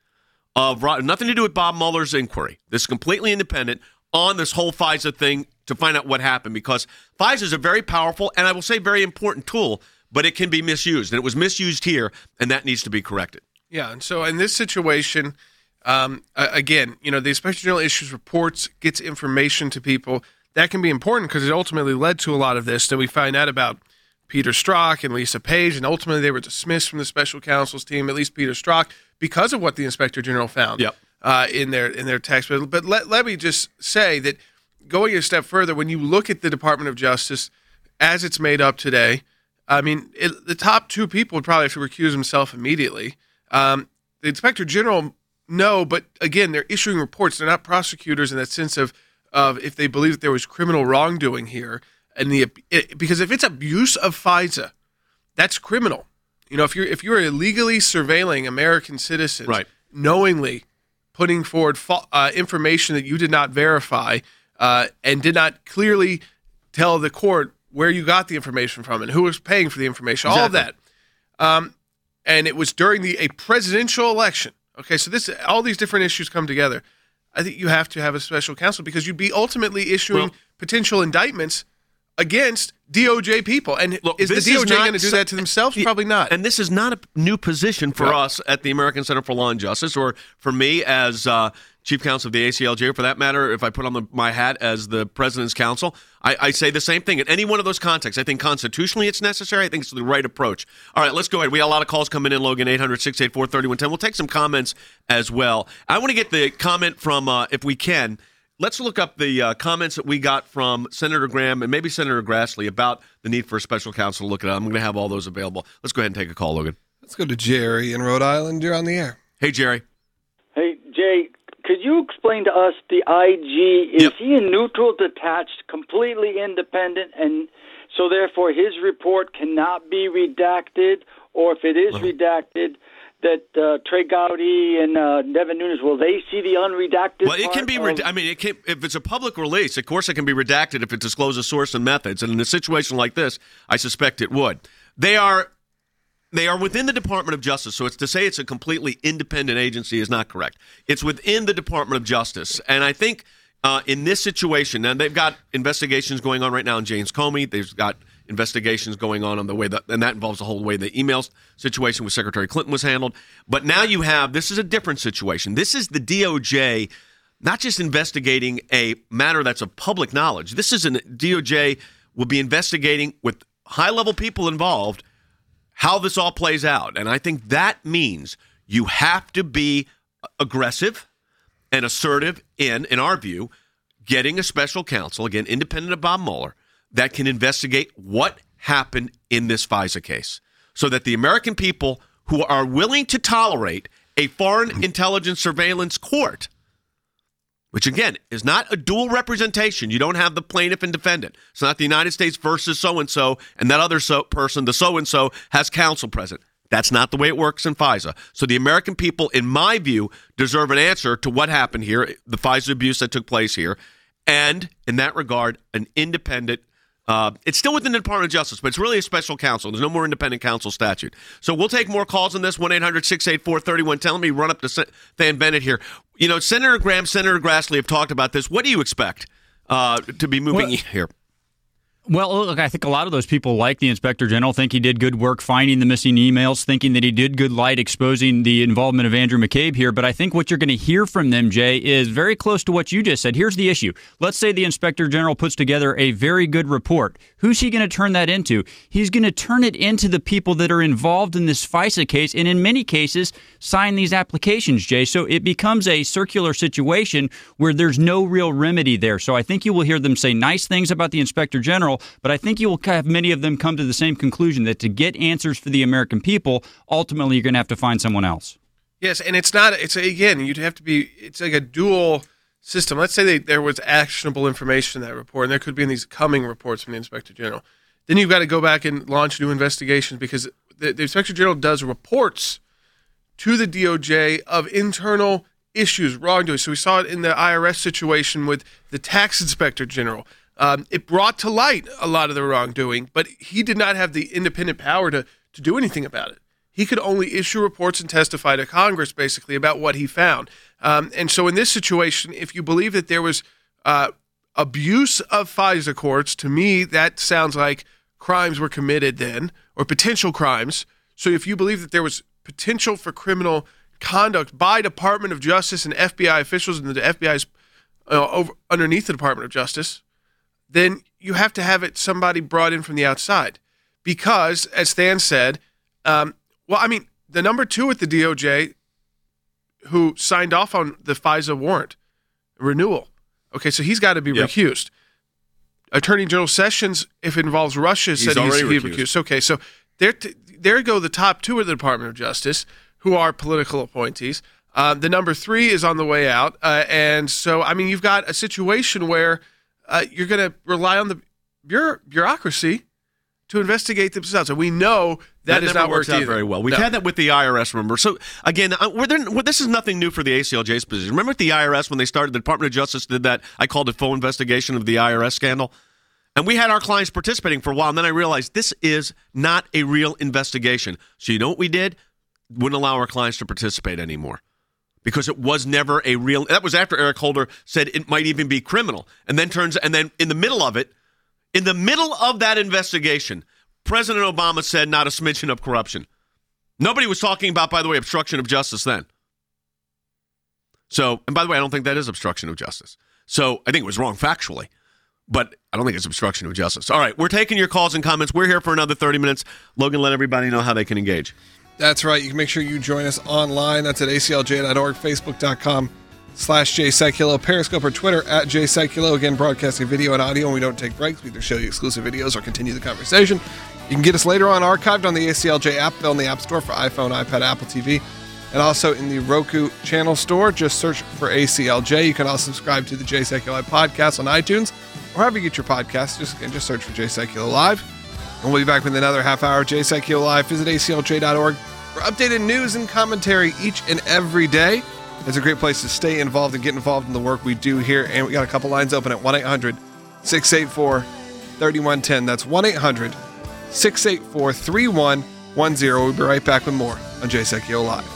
Speaker 1: of, nothing to do with Bob Mueller's inquiry. This is completely independent on this whole FISA thing, to find out what happened, because FISA is a very powerful and I will say very important tool, but it can be misused. And it was misused here, and that needs to be corrected.
Speaker 5: Yeah, and so in this situation, um, again, you know, the Inspector General issues reports, gets information to people. That can be important because it ultimately led to a lot of this. Then we find out about Peter Strzok and Lisa Page, and ultimately they were dismissed from the special counsel's team, at least Peter Strzok, because of what the Inspector General found
Speaker 1: yep.
Speaker 5: uh, in their in their text. But, but let, let me just say that going a step further, when you look at the Department of Justice as it's made up today, I mean, it, the top two people would probably have to recuse themselves immediately. Um, the Inspector General, no, but again, they're issuing reports. They're not prosecutors in that sense of, of if they believe that there was criminal wrongdoing here. And the it, because if it's abuse of FISA, that's criminal. You know, if you're if you're illegally surveilling American citizens,
Speaker 1: right.
Speaker 5: knowingly putting forward fa- uh, information that you did not verify, Uh, and did not clearly tell the court where you got the information from and who was paying for the information,
Speaker 1: exactly.
Speaker 5: all of that. Um, and it was during the a presidential election. Okay, so this all these different issues come together. I think you have to have a special counsel because you'd be ultimately issuing
Speaker 1: well,
Speaker 5: potential indictments against D O J people. And
Speaker 1: look,
Speaker 5: is the D O J going to do
Speaker 1: so,
Speaker 5: that to themselves? Probably not.
Speaker 1: And this is not a new position for
Speaker 5: no.
Speaker 1: us at the American Center for Law and Justice, or for me as uh, Chief Counsel of the A C L J, or for that matter, if I put on the, my hat as the President's Counsel, I, I say the same thing. In any one of those contexts, I think constitutionally it's necessary. I think it's the right approach. All right, let's go ahead. We got a lot of calls coming in, Logan, eight hundred six eight four three one one zero. We'll take some comments as well. I want to get the comment from, uh, if we can, let's look up the uh, comments that we got from Senator Graham and maybe Senator Grassley about the need for a special counsel to look at it. I'm going to have all those available. Let's go ahead and take a call, Logan.
Speaker 8: Let's go to Jerry in Rhode Island. You're on the air.
Speaker 1: Hey, Jerry.
Speaker 11: Hey, Jay, could you explain to us the I G? Is
Speaker 1: yep.
Speaker 11: he a neutral, detached, completely independent, and so therefore his report cannot be redacted? Or if it is uh-huh. redacted, that uh, Trey Gowdy and uh, Devin Nunes, will they see the unredacted?
Speaker 1: Well, it can be. Red- I mean, it can, if it's a public release, of course, it can be redacted if it discloses source and methods. And in a situation like this, I suspect it would. They are. They are within the Department of Justice, so it's to say it's a completely independent agency is not correct. It's within the Department of Justice, and I think uh, in this situation, and they've got investigations going on right now in James Comey. They've got investigations going on on the way that, and that involves the whole way the email situation with Secretary Clinton was handled. But now you have, this is a different situation. This is the D O J not just investigating a matter that's of public knowledge. This is a D O J will be investigating with high-level people involved how this all plays out. And I think that means you have to be aggressive and assertive in, in our view, getting a special counsel, again, independent of Bob Mueller, that can investigate what happened in this FISA case so that the American people who are willing to tolerate a foreign intelligence surveillance court, which again is not a dual representation. You don't have the plaintiff and defendant. It's not the United States versus so-and-so, and that other so person, the so-and-so, has counsel present. That's not the way it works in FISA. So the American people, in my view, deserve an answer to what happened here, the FISA abuse that took place here, and in that regard, an independent Uh, it's still within the Department of Justice, but it's really a special counsel. There's no more independent counsel statute. So we'll take more calls on this, one eight hundred six eight four three one one zero. Let me run up to Van Bennett here. You know, Senator Graham, Senator Grassley have talked about this. What do you expect uh, to be moving well, here?
Speaker 6: Well, look, I think a lot of those people, like the Inspector General, think he did good work finding the missing emails, thinking that he did good light exposing the involvement of Andrew McCabe here. But I think what you're going to hear from them, Jay, is very close to what you just said. Here's the issue. Let's say the Inspector General puts together a very good report. Who's he going to turn that into? He's going to turn it into the people that are involved in this FISA case, and in many cases, sign these applications, Jay. So it becomes a circular situation where there's no real remedy there. So I think you will hear them say nice things about the Inspector General, but I think you will have many of them come to the same conclusion that to get answers for the American people, ultimately you're going to have to find someone else.
Speaker 5: Yes, and it's not, it's again, you'd have to be, it's like a dual system. Let's say they, there was actionable information in that report, and there could be in these coming reports from the Inspector General. Then you've got to go back and launch new investigations because the, the Inspector General does reports to the D O J of internal issues, wrongdoing. So we saw it in the I R S situation with the Tax Inspector General. Um, it brought to light a lot of the wrongdoing, but he did not have the independent power to, to do anything about it. He could only issue reports and testify to Congress, basically, about what he found. Um, and so in this situation, if you believe that there was uh, abuse of FISA courts, to me, that sounds like crimes were committed then, or potential crimes. So if you believe that there was potential for criminal conduct by Department of Justice and F B I officials, and the F B I is uh, over, underneath the Department of Justice, then you have to have it somebody brought in from the outside. Because, as Stan said, um, well, I mean, the number two at the D O J who signed off on the FISA warrant renewal, okay, so he's got to be yep. recused. Attorney General Sessions, if it involves Russia,
Speaker 1: he's
Speaker 5: said he's
Speaker 1: recused.
Speaker 5: recused. Okay, so there, t- there go the top two of the Department of Justice who are political appointees. Uh, the number three is on the way out. Uh, and so, I mean, you've got a situation where Uh, you're going to rely on the bureau- bureaucracy to investigate themselves. And we know that, that is not worked out either.
Speaker 1: very well. We've
Speaker 5: no.
Speaker 1: had that with the I R S, remember? So, again, uh, we're there, well, this is nothing new for the A C L J's position. Remember at the I R S when they started, the Department of Justice did that, I called it full investigation of the I R S scandal? And we had our clients participating for a while, and then I realized this is not a real investigation. So you know what we did? Wouldn't allow our clients to participate anymore. Because it was never a real. That was after Eric Holder said it might even be criminal, and then turns and then in the middle of it, in the middle of that investigation, President Obama said not a smidgen of corruption. Nobody was talking about, by the way, obstruction of justice then. So, and by the way, I don't think that is obstruction of justice. So I think it was wrong factually, but I don't think it's obstruction of justice. All right, we're taking your calls and comments. We're here for another thirty minutes. Logan, let everybody know how they can engage.
Speaker 8: That's right. You can make sure you join us online. That's at A C L J dot org, Facebook.com slash Jay Sekulow, Periscope or Twitter at Jay Sekulow. Again, broadcasting video and audio, and we don't take breaks. We either show you exclusive videos or continue the conversation. You can get us later on archived on the A C L J app, available in the App Store for iPhone, iPad, Apple T V, and also in the Roku channel store. Just search for A C L J. You can also subscribe to the Jay Sekulow podcast on iTunes, or however you get your podcasts. Just, again, just search for Jay Sekulow Live. And we'll be back with another half hour of Jay Sekulow Live. Visit A C L J dot org for updated news and commentary each and every day. It's a great place to stay involved and get involved in the work we do here. And we got a couple lines open at one eight hundred six eight four three one one zero. That's one eight hundred six eight four three one one zero. We'll be right back with more on Jay Sekulow Live.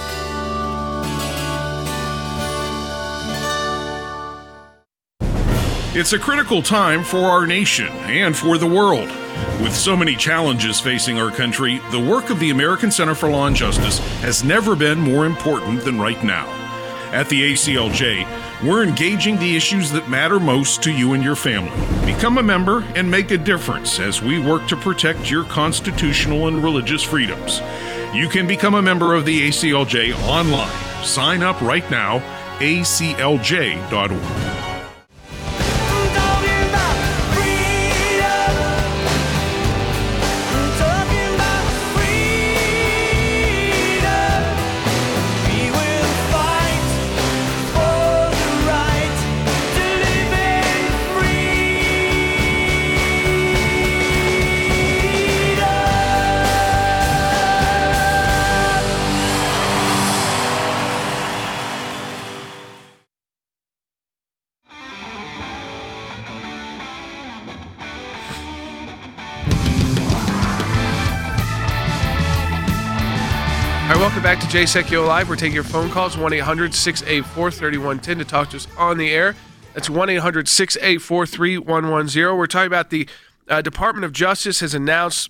Speaker 7: It's a critical time for our nation and for the world. With so many challenges facing our country, the work of the American Center for Law and Justice has never been more important than right now. At the A C L J, we're engaging the issues that matter most to you and your family. Become a member and make a difference as we work to protect your constitutional and religious freedoms. You can become a member of the A C L J online. Sign up right now, A C L J dot org.
Speaker 5: All right, welcome back to Jay Sekulow Live. We're taking your phone calls, one eight hundred six eight four three one one zero to talk to us on the air. That's one eight hundred six eight four three one one zero. We're talking about the uh, Department of Justice has announced,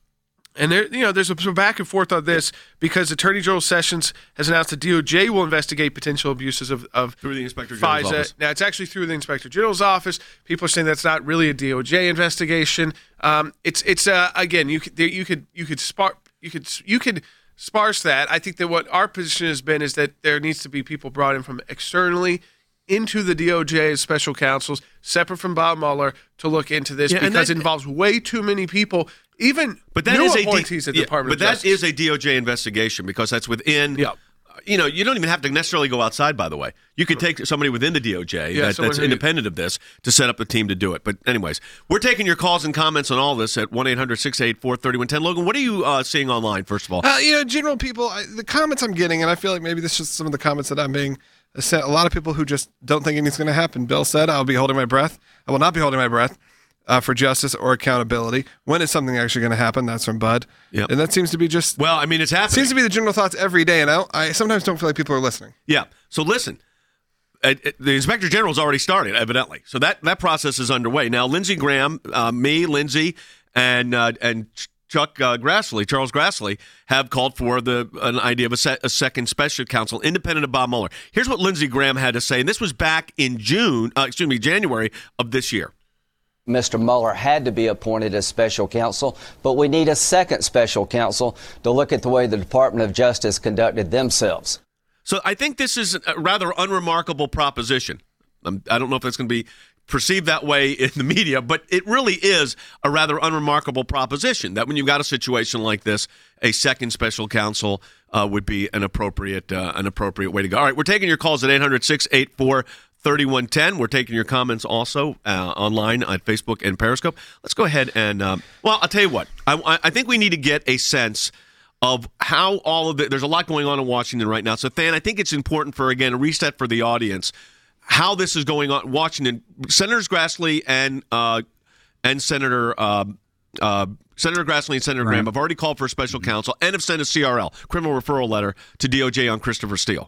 Speaker 5: and there, you know, there's a, some back and forth on this because Attorney General Sessions has announced the D O J will investigate potential abuses of, of
Speaker 1: through the Inspector General's
Speaker 5: FISA.
Speaker 1: office.
Speaker 5: Now, it's actually through the Inspector General's office. People are saying that's not really a D O J investigation. Um, it's it's uh, again, you could you could you could spark you could you could. sparse that. I think that what our position has been is that there needs to be people brought in from externally into the D O J as special counsels, separate from Bob Mueller, to look into this
Speaker 1: yeah,
Speaker 5: because
Speaker 1: that,
Speaker 5: it involves way too many people, even
Speaker 1: but that
Speaker 5: new
Speaker 1: is
Speaker 5: appointees
Speaker 1: a D-
Speaker 5: at the Department
Speaker 1: yeah, but
Speaker 5: of Justice.
Speaker 1: that is a D O J investigation because that's within.
Speaker 5: Yeah.
Speaker 1: You know, you don't even have to necessarily go outside, by the way. You could take somebody within the D O J
Speaker 5: Yeah,
Speaker 1: that, that's
Speaker 5: who-
Speaker 1: independent of this to set up the team to do it. But anyways, we're taking your calls and comments on all this at one eight hundred six eight four three one one zero. Logan, what are you uh, seeing online, first of all?
Speaker 8: Uh, you know, general people, I, the comments I'm getting, and I feel like maybe this is just some of the comments that I'm being sent. A lot of people who just don't think anything's going to happen. Bill said, I'll be holding my breath. I will not be holding my breath uh, for justice or accountability. When is something actually going to happen? That's from Bud.
Speaker 1: Yep.
Speaker 8: And that seems to be just...
Speaker 1: Well, I mean, it's happening.
Speaker 8: Seems to be the general thoughts every day, and I, I sometimes don't feel like people are listening.
Speaker 1: Yeah. So listen, uh, the Inspector General's already started, evidently. So that, that process is underway. Now, Lindsey Graham, uh, me, Lindsey, and uh, and Chuck uh, Grassley, Charles Grassley, have called for the an idea of a, se- a second special counsel, independent of Bob Mueller. Here's what Lindsey Graham had to say, and this was back in June, uh, excuse me, January of this year.
Speaker 12: Mister Mueller had to be appointed as special counsel, but we need a second special counsel to look at the way the Department of Justice conducted themselves.
Speaker 1: So I think this is a rather unremarkable proposition. Um, I don't know if it's going to be perceived that way in the media, but it really is a rather unremarkable proposition that when you've got a situation like this, a second special counsel uh, would be an appropriate uh, an appropriate way to go. All right, we're taking your calls at eight hundred six eight four three one one zero. We're taking your comments also uh, online on Facebook and Periscope. Let's go ahead and, um, well, I'll tell you what. I, I think we need to get a sense of how all of it, there's a lot going on in Washington right now. So, Than, I think it's important for, again, a reset for the audience, how this is going on in Washington. Senators Grassley and uh, and Senator uh, uh, Senator Grassley and Senator
Speaker 6: Right.
Speaker 1: Graham have already called for a special counsel and have sent a C R L, criminal referral letter, to D O J on Christopher Steele.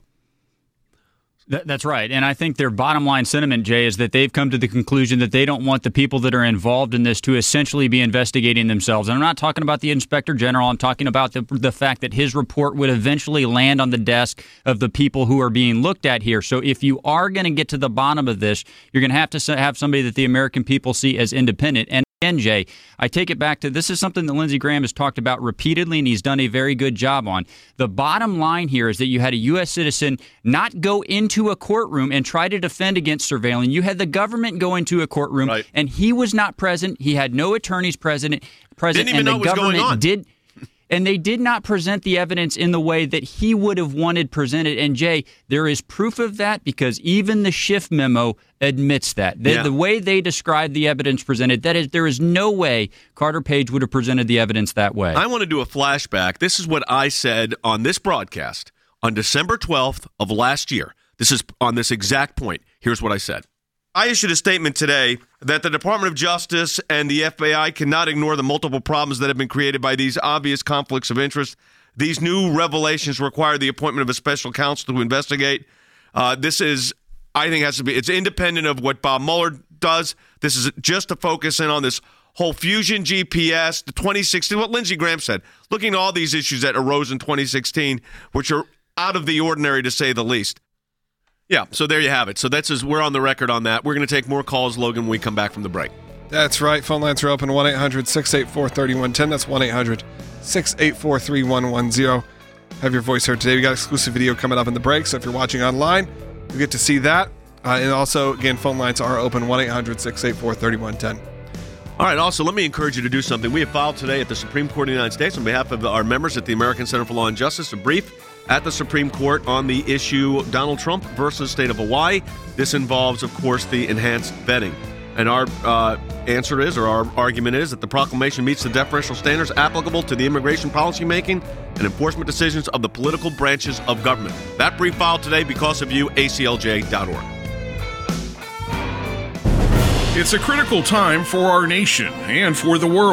Speaker 6: Th- That's right. And I think their bottom line sentiment, Jay, is that they've come to the conclusion that they don't want the people that are involved in this to essentially be investigating themselves. And I'm not talking about the Inspector General. I'm talking about the, the fact that his report would eventually land on the desk of the people who are being looked at here. So if you are going to get to the bottom of this, you're going to have to s- have somebody that the American people see as independent. And Again, Jay, I take it back to this is something that Lindsey Graham has talked about repeatedly, and he's done a very good job on. The bottom line here is that you had a U S citizen not go into a courtroom and try to defend against surveillance. You had the government go into a courtroom,
Speaker 1: Right.
Speaker 6: and he was not present. He had no attorneys present. present
Speaker 1: Didn't even
Speaker 6: and
Speaker 1: know
Speaker 6: the
Speaker 1: what was going
Speaker 6: government
Speaker 1: on.
Speaker 6: did. And they did not present the evidence in the way that he would have wanted presented. And, Jay, there is proof of that because even the Schiff memo admits that. The,
Speaker 1: Yeah.
Speaker 6: the way they described the evidence presented, that is, there is no way Carter Page would have presented the evidence that way.
Speaker 1: I want to do a flashback. This is what I said on this broadcast on December twelfth of last year. This is on this exact point. Here's what I said. I issued a statement today that the Department of Justice and the F B I cannot ignore the multiple problems that have been created by these obvious conflicts of interest. These new revelations require the appointment of a special counsel to investigate. Uh, this is, I think, has to be, it's independent of what Bob Mueller does. This is just to focus in on this whole Fusion G P S, the twenty sixteen, what Lindsey Graham said, looking at all these issues that arose in twenty sixteen, which are out of the ordinary to say the least. Yeah, so there you have it. So that's as we're on the record on that. We're going to take more calls, Logan, when we come back from the break.
Speaker 8: That's right. Phone lines are open, one eight hundred six eight four three one one zero. That's one eight hundred six eight four three one one zero. Have your voice heard today. We got exclusive video coming up in the break, so if you're watching online, you get to see that. Uh, and also, again, phone lines are open, one eight hundred six eight four three one one zero.
Speaker 1: All right, also, let me encourage you to do something. We have filed today at the Supreme Court of the United States on behalf of our members at the American Center for Law and Justice a brief at the Supreme Court on the issue Donald Trump versus State of Hawaii. This involves, of course, the enhanced vetting. And our uh, answer is, or our argument is, that the proclamation meets the deferential standards applicable to the immigration policymaking and enforcement decisions of the political branches of government. That brief filed today because of you, A C L J dot org.
Speaker 7: It's a critical time for our nation and for the world.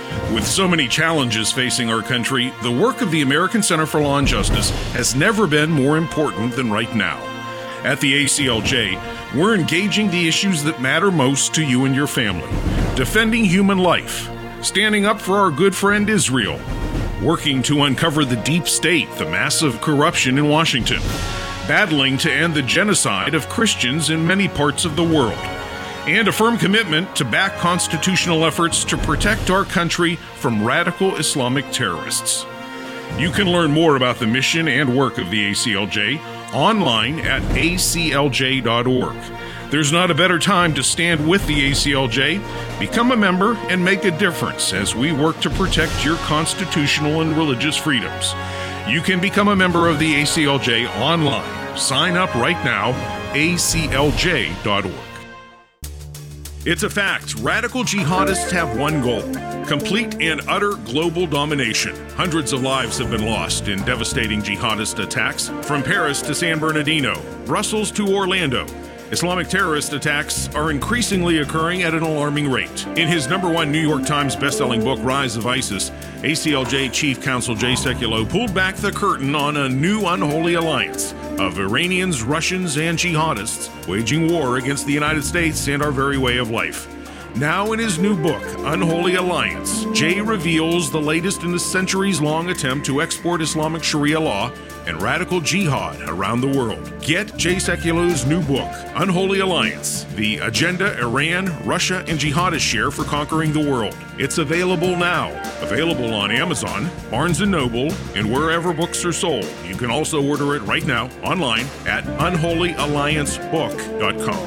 Speaker 7: With so many challenges facing our country, the work of the American Center for Law and Justice has never been more important than right now. At the A C L J, we're engaging the issues that matter most to you and your family, defending human life, standing up for our good friend Israel, working to uncover the deep state, the massive corruption in Washington, battling to end the genocide of Christians in many parts of the world, and a firm commitment to back constitutional efforts to protect our country from radical Islamic terrorists. You can learn more about the mission and work of the A C L J online at A C L J dot org. There's not a better time to stand with the A C L J. Become a member and make a difference as we work to protect your constitutional and religious freedoms. You can become a member of the A C L J online. Sign up right now, A C L J dot org. It's a fact. Radical jihadists have one goal: complete and utter global domination. Hundreds of lives have been lost in devastating jihadist attacks, from Paris to San Bernardino, Brussels to Orlando. Islamic terrorist attacks are increasingly occurring at an alarming rate. In his number one New York Times bestselling book, Rise of ISIS, A C L J Chief Counsel Jay Sekulow pulled back the curtain on a new unholy alliance of Iranians, Russians, and jihadists waging war against the United States and our very way of life. Now in his new book, Unholy Alliance, Jay reveals the latest in the centuries-long attempt to export Islamic Sharia law and radical jihad around the world. Get Jay Sekulow's new book, Unholy Alliance, The Agenda Iran, Russia, and Jihadists Share for Conquering the World. It's available now. Available on Amazon, Barnes and Noble, and wherever books are sold. You can also order it right now online at unholy alliance book dot com.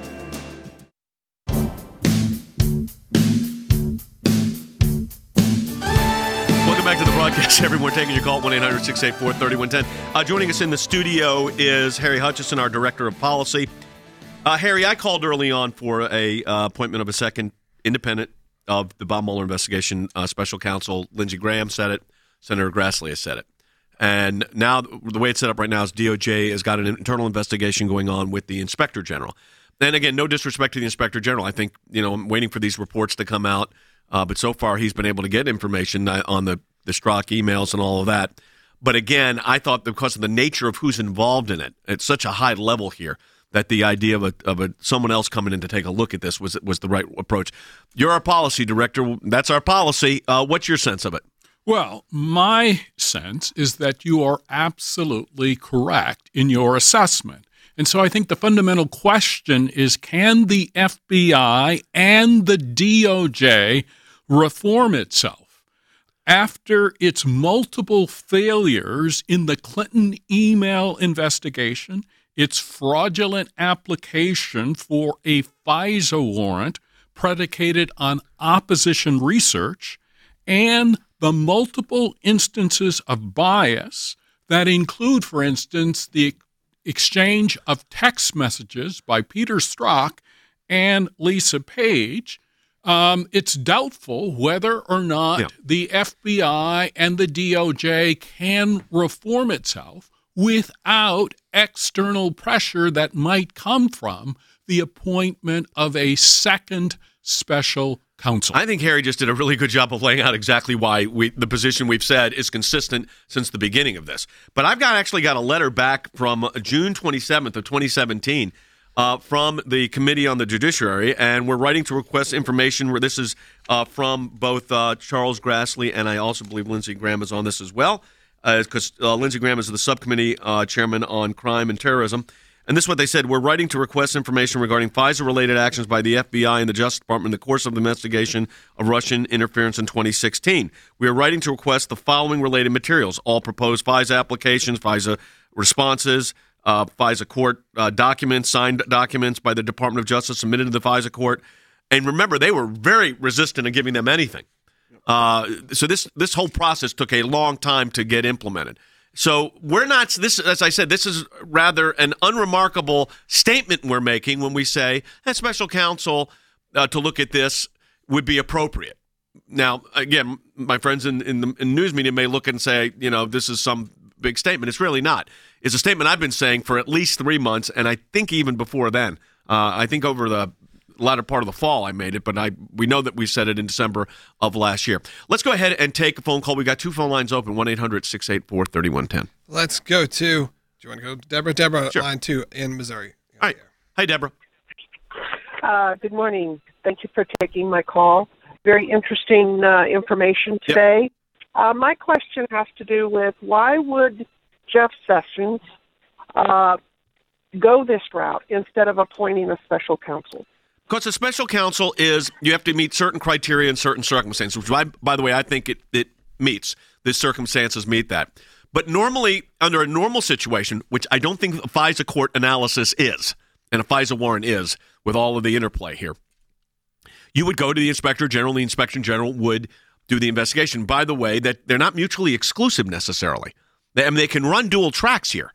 Speaker 1: Back to the broadcast, everyone. Taking your call, one eight hundred six eight four three one one zero. Uh, joining us in the studio is Harry Hutchison, our Director of Policy. Uh, Harry, I called early on for a uh, appointment of a second independent of the Bob Mueller investigation uh, special counsel. Lindsey Graham said it. Senator Grassley has said it. And now the way it's set up right now is D O J has got an internal investigation going on with the Inspector General. And again, no disrespect to the Inspector General. I think, you know, I'm waiting for these reports to come out. Uh, but so far, he's been able to get information on the, the Strzok emails and all of that. But again, I thought because of the nature of who's involved in it, it's such a high level here that the idea of a, of a someone else coming in to take a look at this was was the right approach. You're our policy director. That's our policy. Uh, what's your sense of it?
Speaker 13: Well, my sense is that you are absolutely correct in your assessment. And so I think the fundamental question is, can the F B I and the D O J reform itself after its multiple failures in the Clinton email investigation, its fraudulent application for a FISA warrant predicated on opposition research, and the multiple instances of bias that include, for instance, the exchange of text messages by Peter Strzok and Lisa Page. Um, it's doubtful whether or not yeah. the F B I and the D O J can reform itself without external pressure that might come from the appointment of a second special counsel.
Speaker 1: I think Harry just did a really good job of laying out exactly why we, the position we've said is consistent since the beginning of this. But I've got actually got a letter back from June twenty-seventh of twenty seventeen uh, from the Committee on the Judiciary, and we're writing to request information where this is uh, from both uh, Charles Grassley, and I also believe Lindsey Graham is on this as well, because uh, uh, Lindsey Graham is the subcommittee uh, chairman on crime and terrorism. And this is what they said. We're writing to request information regarding FISA-related actions by the F B I and the Justice Department in the course of the investigation of Russian interference in twenty sixteen. We are writing to request the following related materials: all proposed FISA applications, FISA responses, uh, FISA court uh, documents, signed documents by the Department of Justice submitted to the FISA court. And remember, they were very resistant in giving them anything. Uh, so this this whole process took a long time to get implemented. So we're not, this, as I said, this is rather an unremarkable statement we're making when we say that special counsel uh, to look at this would be appropriate. Now, again, my friends in, in the in news media may look and say, you know, this is some big statement. It's really not. It's a statement I've been saying for at least three months, and I think even before then. Uh, I think over the latter part of the fall I made it, but I we know that we said it in December of last year. Let's go ahead and take a phone call. We got two phone lines open, one eight hundred six eight four three one one zero.
Speaker 8: Let's go to, do you want to go to Deborah? Deborah,
Speaker 1: Sure.
Speaker 8: line two in Missouri.
Speaker 1: All right. Hi, Deborah.
Speaker 14: Uh, good morning. Thank you for taking my call. Very interesting uh, information today. Uh, my question has to do with why would Jeff Sessions uh, go this route instead of appointing a special counsel?
Speaker 1: Because a special counsel is, you have to meet certain criteria in certain circumstances, which, I, by the way, I think it, it meets. The circumstances meet that. But normally, under a normal situation, which I don't think a FISA court analysis is, and a FISA warrant is, with all of the interplay here, you would go to the Inspector General, and the Inspector General would do the investigation. By the way, that they're not mutually exclusive necessarily. They, I mean, they can run dual tracks here.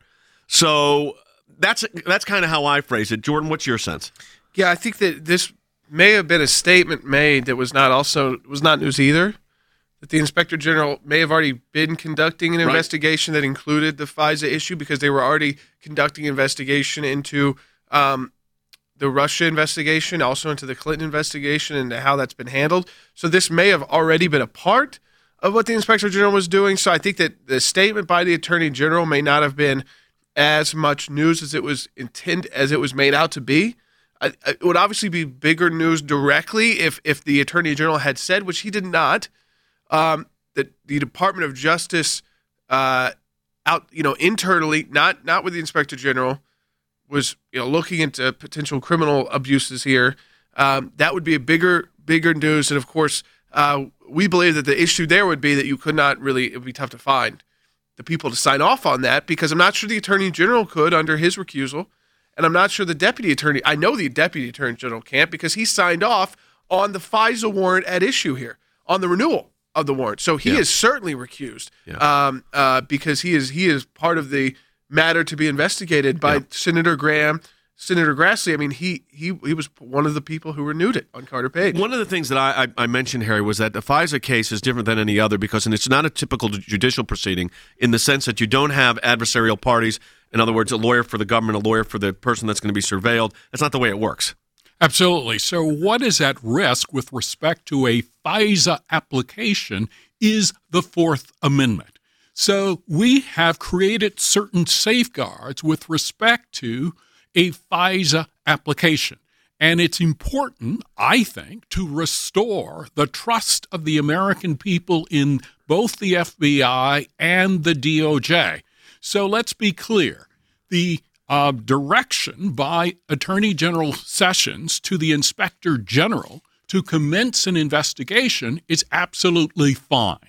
Speaker 1: So that's that's kind of how I phrase it. Jordan, what's your sense?
Speaker 5: Yeah, I think that this may have been a statement made that was not also was not news either. That the Inspector General may have already been conducting an
Speaker 1: Right.
Speaker 5: investigation that included the FISA issue because they were already conducting investigation into um, the Russia investigation, also into the Clinton investigation and how that's been handled. So this may have already been a part of what the Inspector General was doing. So I think that the statement by the Attorney General may not have been as much news as it was intended, as it was made out to be. I, it would obviously be bigger news directly if if the Attorney General had said, which he did not, um, that the Department of Justice, uh, out you know internally, not not with the Inspector General, was you know looking into potential criminal abuses here. Um, that would be a bigger bigger news, and of course, uh, we believe that the issue there would be that you could not really. It would be tough to find the people to sign off on that because I'm not sure the Attorney General could under his recusal. And I'm not sure the Deputy Attorney, I know the Deputy Attorney General can't because he signed off on the FISA warrant at issue here, on the renewal of the warrant. So he
Speaker 1: Yeah.
Speaker 5: is certainly recused
Speaker 1: Yeah.
Speaker 5: um, uh, because he is he is part of the matter to be investigated by
Speaker 1: Yeah.
Speaker 5: Senator Graham, Senator Grassley. I mean, he he he was one of the people who renewed it on Carter Page.
Speaker 1: One of the things that I, I, I mentioned, Harry, was that the FISA case is different than any other because it's not a typical judicial proceeding in the sense that you don't have adversarial parties. In other words, a lawyer for the government, a lawyer for the person that's going to be surveilled. That's not the way it works.
Speaker 13: Absolutely. So what is at risk with respect to a FISA application is the Fourth Amendment. So we have created certain safeguards with respect to a FISA application. And it's important, I think, to restore the trust of the American people in both the F B I and the D O J. So let's be clear. The uh, direction by Attorney General Sessions to the Inspector General to commence an investigation is absolutely fine.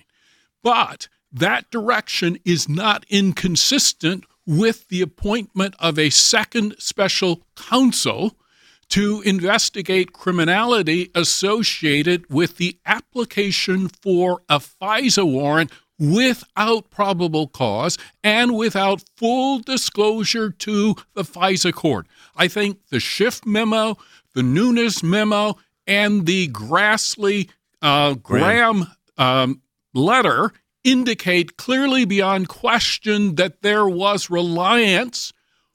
Speaker 13: But that direction is not inconsistent with the appointment of a second special counsel to investigate criminality associated with the application for a FISA warrant without probable cause and without full disclosure to the FISA court. I think the Schiff memo, the Nunes memo, and the Grassley uh, Graham um, letter indicate clearly beyond question that there was reliance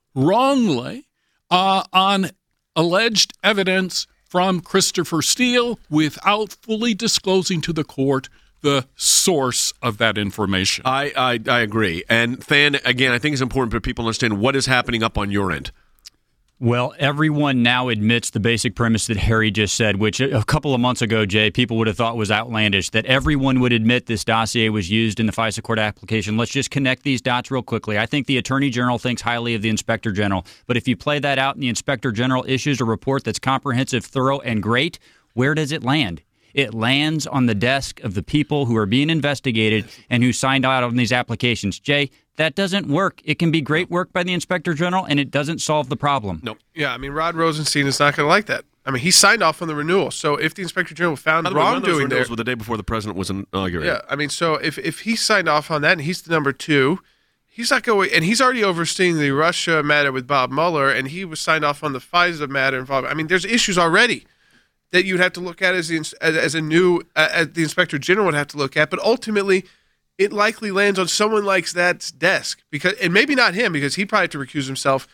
Speaker 13: wrongly uh, on alleged evidence from Christopher Steele without fully disclosing to the court the source of that information.
Speaker 1: I, I, I agree. And, Than, again, I think it's important for people to understand what is happening up on your end.
Speaker 6: Well, everyone now admits the basic premise that Harry just said, which a couple of months ago, Jay, people would have thought was outlandish, that everyone would admit this dossier was used in the FISA court application. Let's just connect these dots real quickly. I think the Attorney General thinks highly of the Inspector General, but if you play that out and the Inspector General issues a report that's comprehensive, thorough, and great, where does it land? It lands on the desk of the people who are being investigated and who signed out on these applications. Jay, that doesn't work. It can be great work by the Inspector General, and it doesn't solve the problem.
Speaker 1: Nope.
Speaker 5: Yeah, I mean, Rod Rosenstein is not going to like that. I mean, he signed off on the renewal. So if the Inspector General found
Speaker 1: By the way, one of those
Speaker 5: wrongdoing there,
Speaker 1: renewals was the day before the president was inaugurated.
Speaker 5: yeah, I mean, so if if he signed off on that and he's the number two, he's not going, and he's already overseeing the Russia matter with Bob Mueller, and he was signed off on the FISA matter involved. I mean, there's issues already that you'd have to look at as the, as, as a new, uh, as the Inspector General would have to look at, but ultimately, it likely lands on someone like that's desk because, and maybe not him because he'd probably have to recuse himself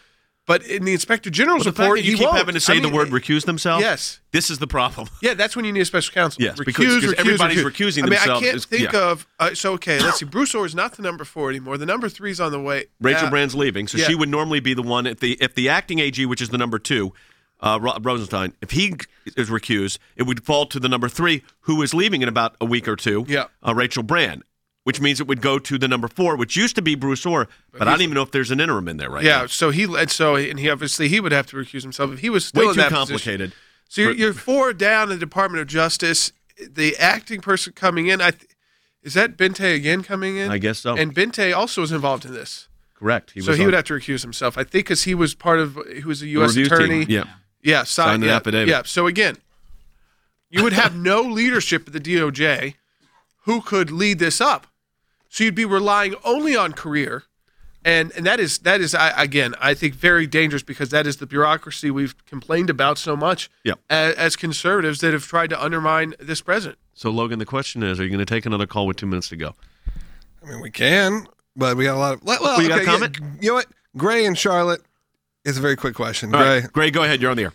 Speaker 5: But in the Inspector General's
Speaker 1: Well, the fact
Speaker 5: report,
Speaker 1: that you
Speaker 5: he
Speaker 1: keep
Speaker 5: won't.
Speaker 1: having to say
Speaker 5: I mean,
Speaker 1: the word recuse themselves.
Speaker 5: Yes.
Speaker 1: This is the problem.
Speaker 5: Yeah, that's when you need a special counsel.
Speaker 1: Yes,
Speaker 5: recuse,
Speaker 1: because- because
Speaker 5: recuse,
Speaker 1: everybody's
Speaker 5: recuse.
Speaker 1: recusing
Speaker 5: I mean,
Speaker 1: themselves.
Speaker 5: I can't
Speaker 1: It's-
Speaker 5: think
Speaker 1: yeah.
Speaker 5: of. Uh, so okay, let's see. Bruce Orr is not the number four anymore. The number three's on the way.
Speaker 1: Rachel
Speaker 5: Uh,
Speaker 1: Brand's leaving, so
Speaker 5: yeah.
Speaker 1: she would normally be the one. If the if the acting A G, which is the number two, uh, Ro- Rosenstein, if he is recused, it would fall to the number three, who is leaving in about a week or two.
Speaker 5: Yeah.
Speaker 1: uh, Rachel Brand, which means it would go to the number four, which used to be Bruce Orr, but, I don't even know if there's an interim in there right
Speaker 5: yeah,
Speaker 1: now.
Speaker 5: so he and so and he obviously he would have to recuse himself if he was still
Speaker 1: Way
Speaker 5: in
Speaker 1: too
Speaker 5: that
Speaker 1: complicated.
Speaker 5: position. So you're,
Speaker 1: For-
Speaker 5: you're four down in the Department of Justice. The acting person coming in, I th- is that Bente again coming in?
Speaker 1: I guess so.
Speaker 5: And Bente also was involved in this.
Speaker 1: Correct. He
Speaker 5: so
Speaker 1: was
Speaker 5: he
Speaker 1: on-
Speaker 5: would have to recuse himself, I think, because he was part of. He was a U S
Speaker 1: review
Speaker 5: attorney.
Speaker 1: team, yeah.
Speaker 5: yeah, si-
Speaker 1: Signed an
Speaker 5: yeah,
Speaker 1: affidavit.
Speaker 5: Yeah. So again, you would have no leadership at the D O J who could lead this up. So you'd be relying only on career, and and that is that is I, again I think very dangerous because that is the bureaucracy we've complained about so much
Speaker 1: Yep.
Speaker 5: as, as conservatives that have tried to undermine this president.
Speaker 1: So, Logan, the question is, are you going to take another call with two minutes to go?
Speaker 8: I mean, we can, but we got a lot of. Well,
Speaker 1: Well, you got a
Speaker 8: okay,
Speaker 1: comment?
Speaker 8: yeah, you know what? Gray and Charlotte is a very quick question.
Speaker 1: All
Speaker 8: Gray.
Speaker 1: right, Gray, go ahead. You're on the air.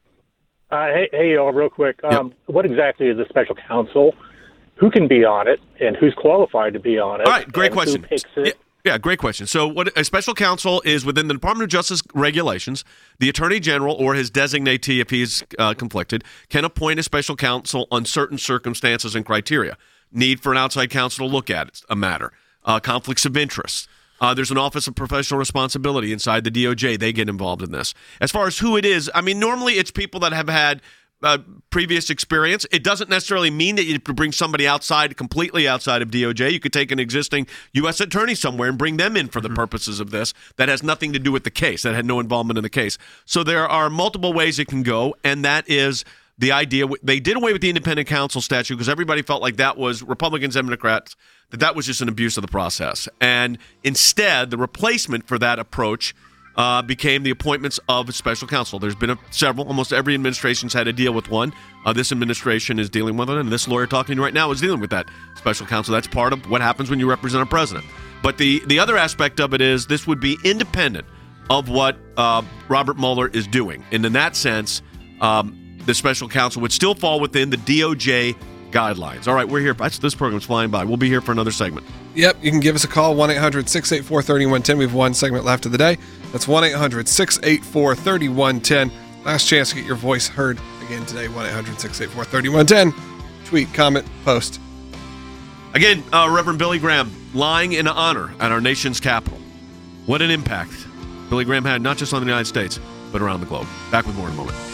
Speaker 15: Uh, hey, hey, y'all, real quick. Um, What exactly is a special counsel? Who can be on it, and who's qualified to be on it?
Speaker 1: All right, great
Speaker 15: and
Speaker 1: question.
Speaker 15: Who picks it?
Speaker 1: Yeah, yeah, great question. So, what a special counsel is within the Department of Justice regulations, the Attorney General or his designatee, if he's uh, conflicted, can appoint a special counsel on certain circumstances and criteria. Need for an outside counsel to look at a matter, uh, conflicts of interest. Uh, there's an Office of Professional Responsibility inside the D O J. They get involved in this. As far as who it is, I mean, normally it's people that have had uh, previous experience. It doesn't necessarily mean that you bring somebody outside, completely outside of D O J. You could take an existing U S attorney somewhere and bring them in for the purposes of this. That has nothing to do with the case. That had no involvement in the case. So there are multiple ways it can go, and that is the idea. They did away with the independent counsel statute because everybody felt like that was, Republicans and Democrats, that that was just an abuse of the process. And instead, the replacement for that approach uh, became the appointments of a special counsel. There's been a, several. Almost every administration's had to deal with one. Uh, this administration is dealing with it, and this lawyer talking to you right now is dealing with that special counsel. That's part of what happens when you represent a president. But the, the other aspect of it is this would be independent of what uh, Robert Mueller is doing. And in that sense, um, the special counsel would still fall within the D O J guidelines. All right, we're here. That's, this program's flying by. We'll be here for another segment.
Speaker 8: Yep, you can give us a call, one eight hundred six eight four three one one zero. We have one segment left of the day. That's one eight hundred six eight four three one one zero. Last chance to get your voice heard again today, one eight hundred six eight four three one one zero. Tweet, comment, post.
Speaker 1: Again, uh, Reverend Billy Graham lying in honor at our nation's capital. What an impact Billy Graham had, not just on the United States, but around the globe. Back with more in a moment.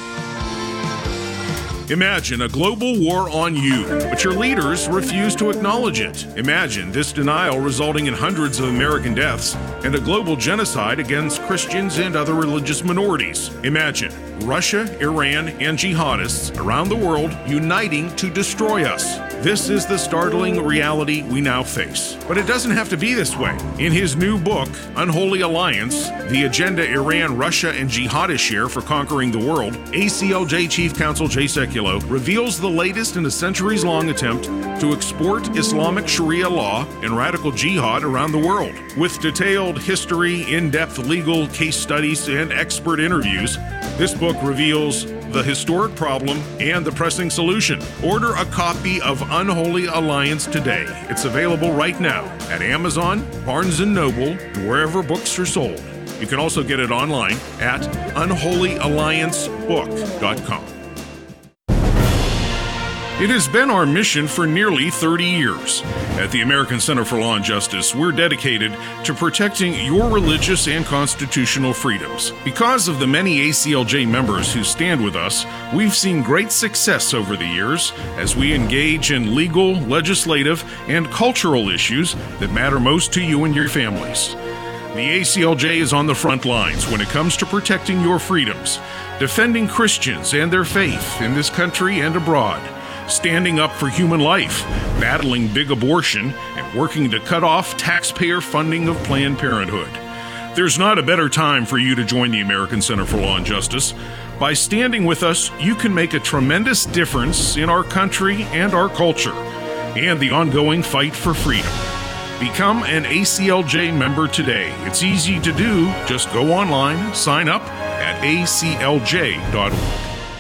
Speaker 7: Imagine a global war on you, but your leaders refuse to acknowledge it. Imagine this denial resulting in hundreds of American deaths and a global genocide against Christians and other religious minorities. Imagine Russia, Iran, and jihadists around the world uniting to destroy us. This is the startling reality we now face. But it doesn't have to be this way. In his new book, Unholy Alliance, The Agenda Iran, Russia, and Jihadists Share for Conquering the World, A C L J Chief Counsel Jay Sekulow reveals the latest in a centuries-long attempt to export Islamic Sharia law and radical jihad around the world. With detailed history, in-depth legal case studies, and expert interviews, this book reveals the historic problem and the pressing solution. Order a copy of Unholy Alliance today. It's available right now at Amazon, Barnes and Noble, and wherever books are sold. You can also get it online at unholy alliance book dot com. It has been our mission for nearly thirty years. At the American Center for Law and Justice, we're dedicated to protecting your religious and constitutional freedoms. Because of the many A C L J members who stand with us, we've seen great success over the years as we engage in legal, legislative, and cultural issues that matter most to you and your families. The A C L J is on the front lines when it comes to protecting your freedoms, defending Christians and their faith in this country and abroad, standing up for human life, battling big abortion, and working to cut off taxpayer funding of Planned Parenthood. There's not a better time for you to join the American Center for Law and Justice. By standing with us, you can make a tremendous difference in our country and our culture, and the ongoing fight for freedom. Become an A C L J member today. It's easy to do. Just go online, sign up at A C L J dot org.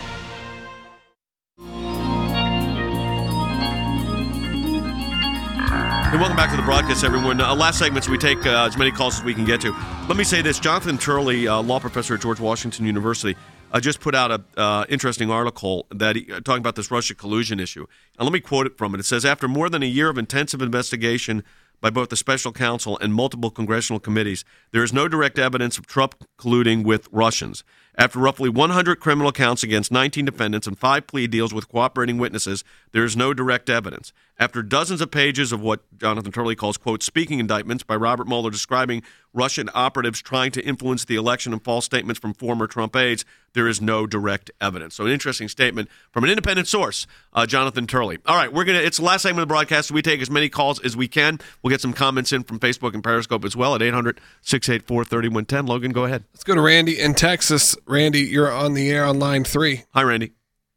Speaker 1: Hey, welcome back to the broadcast, everyone. Uh, last segment, so we take uh, as many calls as we can get to. Let me say this. Jonathan Turley, uh, law professor at George Washington University, uh, just put out an uh, interesting article that he, uh, talking about this Russia collusion issue. And let me quote it from it. It says, after more than a year of intensive investigation by both the special counsel and multiple congressional committees, there is no direct evidence of Trump colluding with Russians. After roughly one hundred criminal counts against nineteen defendants and five plea deals with cooperating witnesses, there is no direct evidence. After dozens of pages of what Jonathan Turley calls, quote, speaking indictments by Robert Mueller describing Russian operatives trying to influence the election and false statements from former Trump aides, there is no direct evidence. So an interesting statement from an independent source, uh, Jonathan Turley. All right, we're gonna. It's the last segment of the broadcast, so we take as many calls as we can. We'll get some comments in from Facebook and Periscope as well at eight hundred, six eight four, three one one zero. Logan, go ahead.
Speaker 8: Let's go to Randy in Texas. Randy, you're on the air on line three.
Speaker 1: Hi, Randy.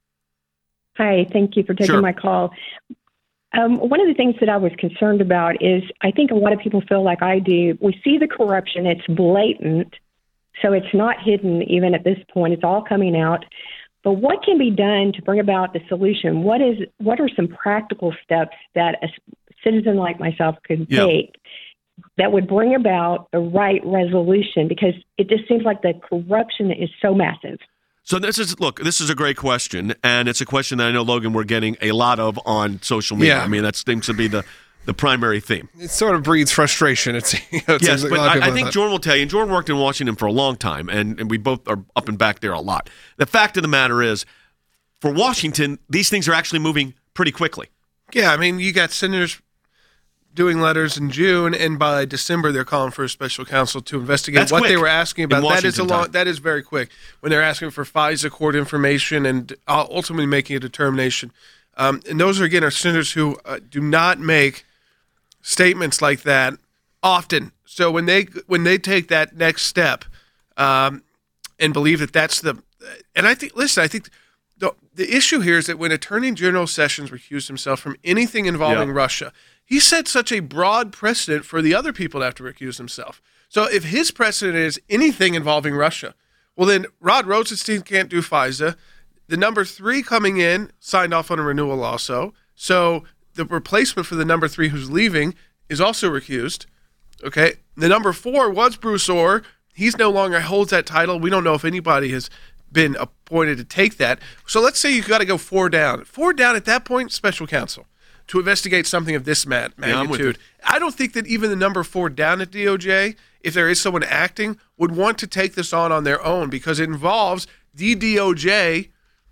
Speaker 16: Hi, thank you for taking
Speaker 1: Sure.
Speaker 16: my call. Um, one of the things that I was concerned about is I think a lot of people feel like I do. We see the corruption, it's blatant, so it's not hidden even at this point. It's all coming out. But what can be done to bring about the solution? What is what are some practical steps that a citizen like myself could
Speaker 1: Yeah.
Speaker 16: take that would bring about the right resolution? Because it just seems like the corruption is so massive.
Speaker 1: So this is, look, this is a great question, and it's a question that I know, Logan, we're getting a lot of on social media.
Speaker 8: Yeah.
Speaker 1: I mean, that seems to be the, the primary theme.
Speaker 8: It sort of breeds frustration. It's, you know, it
Speaker 1: Yes,
Speaker 8: seems like
Speaker 1: but
Speaker 8: a lot of
Speaker 1: I,
Speaker 8: people
Speaker 1: I
Speaker 8: have
Speaker 1: think
Speaker 8: that.
Speaker 1: Jordan will tell you, and Jordan worked in Washington for a long time, and, and we both are up and back there a lot. The fact of the matter is, for Washington, these things are actually moving pretty quickly.
Speaker 5: Yeah, I mean, you got senators doing letters in June, and by December they're calling for a special counsel to investigate
Speaker 1: That's
Speaker 5: what
Speaker 1: quick
Speaker 5: they were asking
Speaker 1: in
Speaker 5: about. That is a
Speaker 1: Washington
Speaker 5: long.
Speaker 1: time.
Speaker 5: That is very quick when they're asking for FISA court information and uh, ultimately making a determination. Um, and those are again are senators who uh, do not make statements like that often. So when they when they take that next step um, and believe that that's the, and I think listen, I think. The, the issue here is that when Attorney General Sessions recused himself from anything involving
Speaker 1: Yeah.
Speaker 5: Russia, he set such a broad precedent for the other people to have to recuse themselves. So if his precedent is anything involving Russia, well then Rod Rosenstein can't do FISA. The number three coming in signed off on a renewal also. So the replacement for the number three who's leaving is also recused. Okay. The number four was Bruce Orr. He's no longer holds that title. We don't know if anybody has been appointed to take that. So let's say you've got to go four down. Four down at that point, special counsel to investigate something of this mat-
Speaker 1: Yeah, I'm with
Speaker 5: magnitude. I don't think that even the number four down at D O J, if there is someone acting, would want to take this on on their own because it involves the D O J,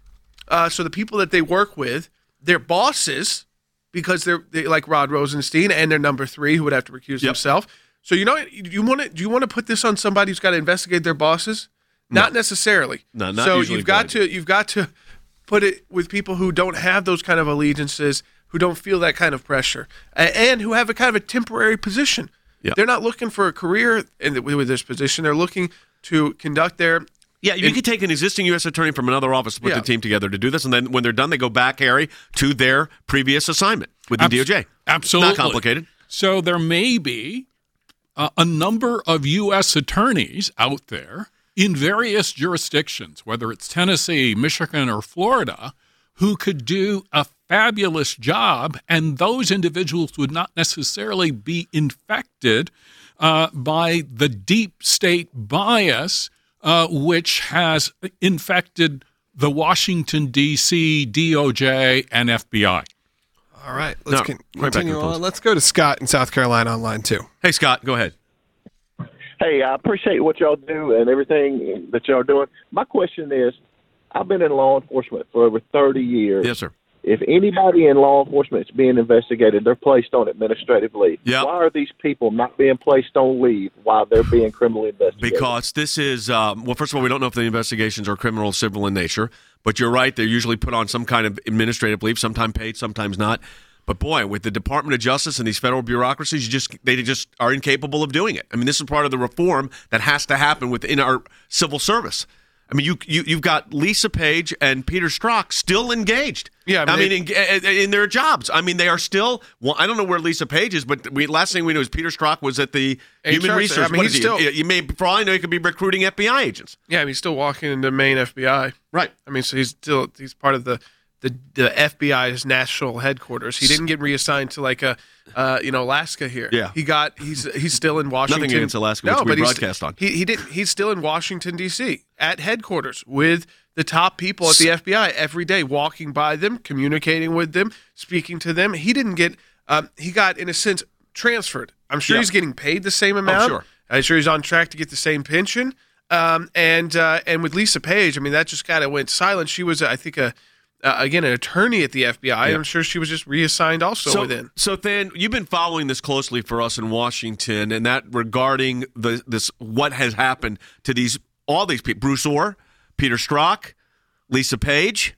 Speaker 5: uh, so the people that they work with, their bosses, because they're they, like Rod Rosenstein, and their number three who would have to recuse himself. So you know, you want to do you want to put this on somebody who's got to investigate their bosses? Not necessarily.
Speaker 1: No, not
Speaker 5: so
Speaker 1: usually
Speaker 5: you've got
Speaker 1: good.
Speaker 5: to you've got to put it with people who don't have those kind of allegiances, who don't feel that kind of pressure, a- and who have a kind of a temporary position.
Speaker 1: Yeah.
Speaker 5: They're not looking for a career in the, with this position. They're looking to conduct their.
Speaker 1: Yeah, you
Speaker 5: in-
Speaker 1: could take an existing U S attorney from another office to put
Speaker 5: Yeah.
Speaker 1: the team together to do this, and then when they're done, they go back, Harry, to their previous assignment with the
Speaker 13: Abs-
Speaker 1: D O J.
Speaker 13: Absolutely.
Speaker 1: Not complicated.
Speaker 13: So there may be uh, a number of U S attorneys out there in various jurisdictions, whether it's Tennessee, Michigan, or Florida, who could do a fabulous job, and those individuals would not necessarily be infected uh, by the deep state bias uh, which has infected the Washington, D C, D O J, and F B I.
Speaker 8: All right, let's
Speaker 1: No,
Speaker 8: con-
Speaker 1: right back
Speaker 8: continue
Speaker 1: to the phones.
Speaker 8: on. Let's go to Scott in South Carolina on line two.
Speaker 1: Hey, Scott, go ahead.
Speaker 17: Hey, I appreciate what y'all do and everything that y'all are doing. My question is, I've been in law enforcement for over thirty years.
Speaker 1: Yes, sir.
Speaker 17: If anybody in law enforcement is being investigated, they're placed on administrative leave.
Speaker 1: Yep.
Speaker 17: Why are these people not being placed on leave while they're being criminally investigated?
Speaker 1: Because this is, um, well, first of all, we don't know if the investigations are criminal or civil in nature, but you're right. They're usually put on some kind of administrative leave, sometimes paid, sometimes not. But boy, with the Department of Justice and these federal bureaucracies, you just they just are incapable of doing it. I mean, this is part of the reform that has to happen within our civil service. I mean, you, you, you've got Lisa Page and Peter Strzok still engaged.
Speaker 5: Yeah,
Speaker 1: I
Speaker 5: I
Speaker 1: mean,
Speaker 5: mean,
Speaker 1: in, in their jobs. I mean, they are still. Well, I don't know where Lisa Page is, but we last thing we know is Peter Strzok was at the
Speaker 5: H R,
Speaker 1: Human Resource.
Speaker 5: I mean,
Speaker 1: what
Speaker 5: he's
Speaker 1: is he?
Speaker 5: still-
Speaker 1: You may, for all I know, he could be recruiting F B I agents.
Speaker 5: Yeah, I mean, he's still walking in the main F B I.
Speaker 1: Right.
Speaker 5: I mean, so he's still he's part of the the, the F B I's national headquarters. He didn't get reassigned to like a uh, you know Alaska here.
Speaker 1: Yeah.
Speaker 5: He got he's he's still in Washington.
Speaker 1: Nothing against Alaska,
Speaker 5: no,
Speaker 1: which we
Speaker 5: but he's-
Speaker 1: broadcast on.
Speaker 5: He he didn't. He's still in Washington D C at headquarters with the top people at the F B I every day, walking by them, communicating with them, speaking to them. He didn't get. Um, he got in a sense transferred. I'm sure
Speaker 1: Yeah.
Speaker 5: he's getting paid the same amount.
Speaker 1: sure.
Speaker 5: I'm sure he's on track to get the same pension. Um, and uh, and with Lisa Page, I mean, that just kind of went silent. She was, I think, a uh, again an attorney at the F B I.
Speaker 1: Yeah.
Speaker 5: I'm sure she was just reassigned also
Speaker 1: so,
Speaker 5: within.
Speaker 1: So, Than, you've been following this closely for us in Washington, and that regarding the this what has happened to these all these people: Bruce Orr, Peter Strzok, Lisa Page.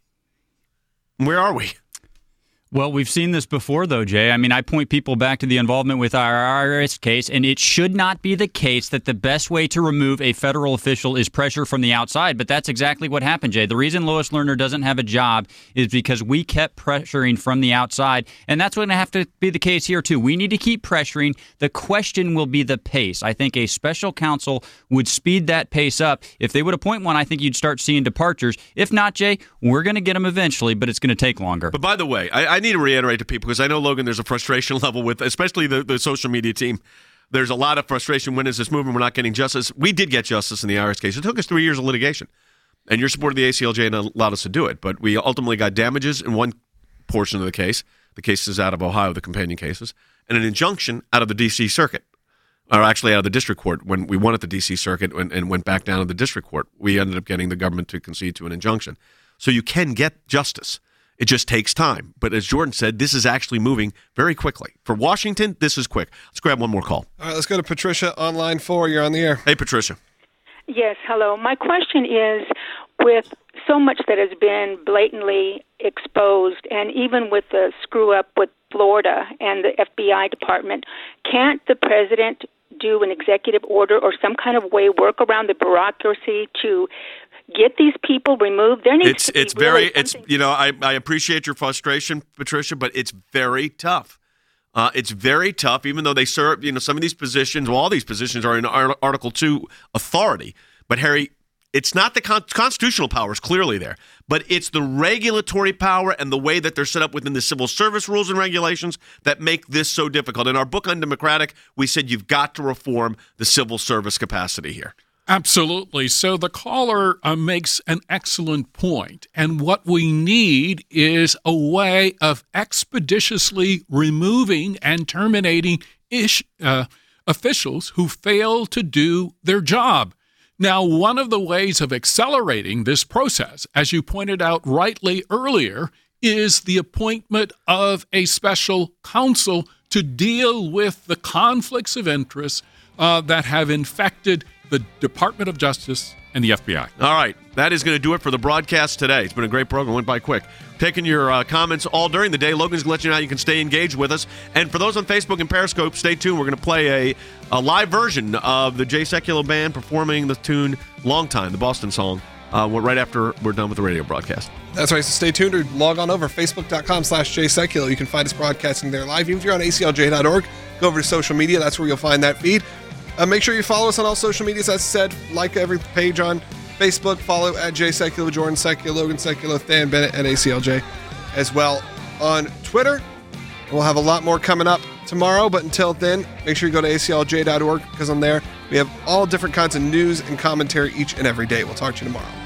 Speaker 1: Where are we?
Speaker 6: Well, we've seen this before, though, Jay. I mean, I point people back to the involvement with our I R S case, and it should not be the case that the best way to remove a federal official is pressure from the outside. But that's exactly what happened, Jay. The reason Lois Lerner doesn't have a job is because we kept pressuring from the outside, and that's going to have to be the case here, too. We need to keep pressuring. The question will be the pace. I think a special counsel would speed that pace up. If they would appoint one, I think you'd start seeing departures. If not, Jay, we're going to get them eventually, but it's going to take longer.
Speaker 1: But by the way, I, I need to reiterate to people, because I know, Logan, there's a frustration level with, especially the, the social media team. There's a lot of frustration. When is this moving? We're not getting justice. We did get justice in the I R S case. It took us three years of litigation. And your support of the A C L J allowed us to do it. But we ultimately got damages in one portion of the case. The case is out of Ohio, the companion cases, and an injunction out of the D C Circuit. Or actually out of the district court. When we won at the D C Circuit and, and went back down to the district court, we ended up getting the government to concede to an injunction. So you can get justice. It just takes time. But as Jordan said, this is actually moving very quickly. For Washington, this is quick. Let's grab one more call.
Speaker 8: All right, let's go to Patricia on line four. You're on the air.
Speaker 1: Hey, Patricia.
Speaker 18: Yes, hello. My question is, with so much that has been blatantly exposed, and even with the screw-up with Florida and the F B I department, can't the president do an executive order or some kind of way work around the bureaucracy to get these people removed? There needs
Speaker 1: It's
Speaker 18: to be
Speaker 1: it's very
Speaker 18: really
Speaker 1: it's you know I, I appreciate your frustration, Patricia, but it's very tough. Uh, it's very tough, even though they serve you know some of these positions. Well, all these positions are in Article Two authority. But Harry, it's not the con- constitutional powers clearly there, but it's the regulatory power and the way that they're set up within the civil service rules and regulations that make this so difficult. In our book Undemocratic, we said you've got to reform the civil service capacity here.
Speaker 13: Absolutely. So the caller uh, makes an excellent point. And what we need is a way of expeditiously removing and terminating ish, uh, officials who fail to do their job. Now, one of the ways of accelerating this process, as you pointed out rightly earlier, is the appointment of a special counsel to deal with the conflicts of interest uh, that have infected the Department of Justice and the F B I.
Speaker 1: All right. That is going to do it for the broadcast today. It's been a great program. Went by quick. Taking your uh, comments all during the day. Logan's going to let you know how you can stay engaged with us. And for those on Facebook and Periscope, stay tuned. We're going to play a, a live version of the Jay Sekulow Band performing the tune Long Time, the Boston song, uh, right after we're done with the radio broadcast.
Speaker 8: That's right. So stay tuned or log on over facebook.com slash Jay Sekulow. You can find us broadcasting there live. Even if you're on A C L J dot org, go over to social media. That's where you'll find that feed. Uh, make sure you follow us on all social medias. As I said, like every page on Facebook. Follow at Jay Sekulow, Jordan Sekulow, Logan Sekulow, Than Bennett, and A C L J as well on Twitter. We'll have a lot more coming up tomorrow, but until then, make sure you go to A C L J dot org because on there we have all different kinds of news and commentary each and every day. We'll talk to you tomorrow.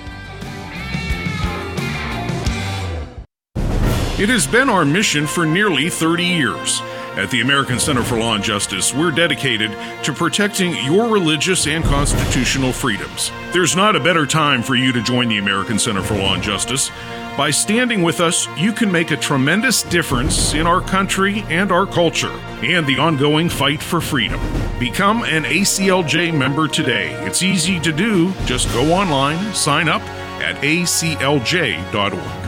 Speaker 7: It has been our mission for nearly thirty years. At the American Center for Law and Justice, we're dedicated to protecting your religious and constitutional freedoms. There's not a better time for you to join the American Center for Law and Justice. By standing with us, you can make a tremendous difference in our country and our culture and the ongoing fight for freedom. Become an A C L J member today. It's easy to do. Just go online, sign up at A C L J dot org.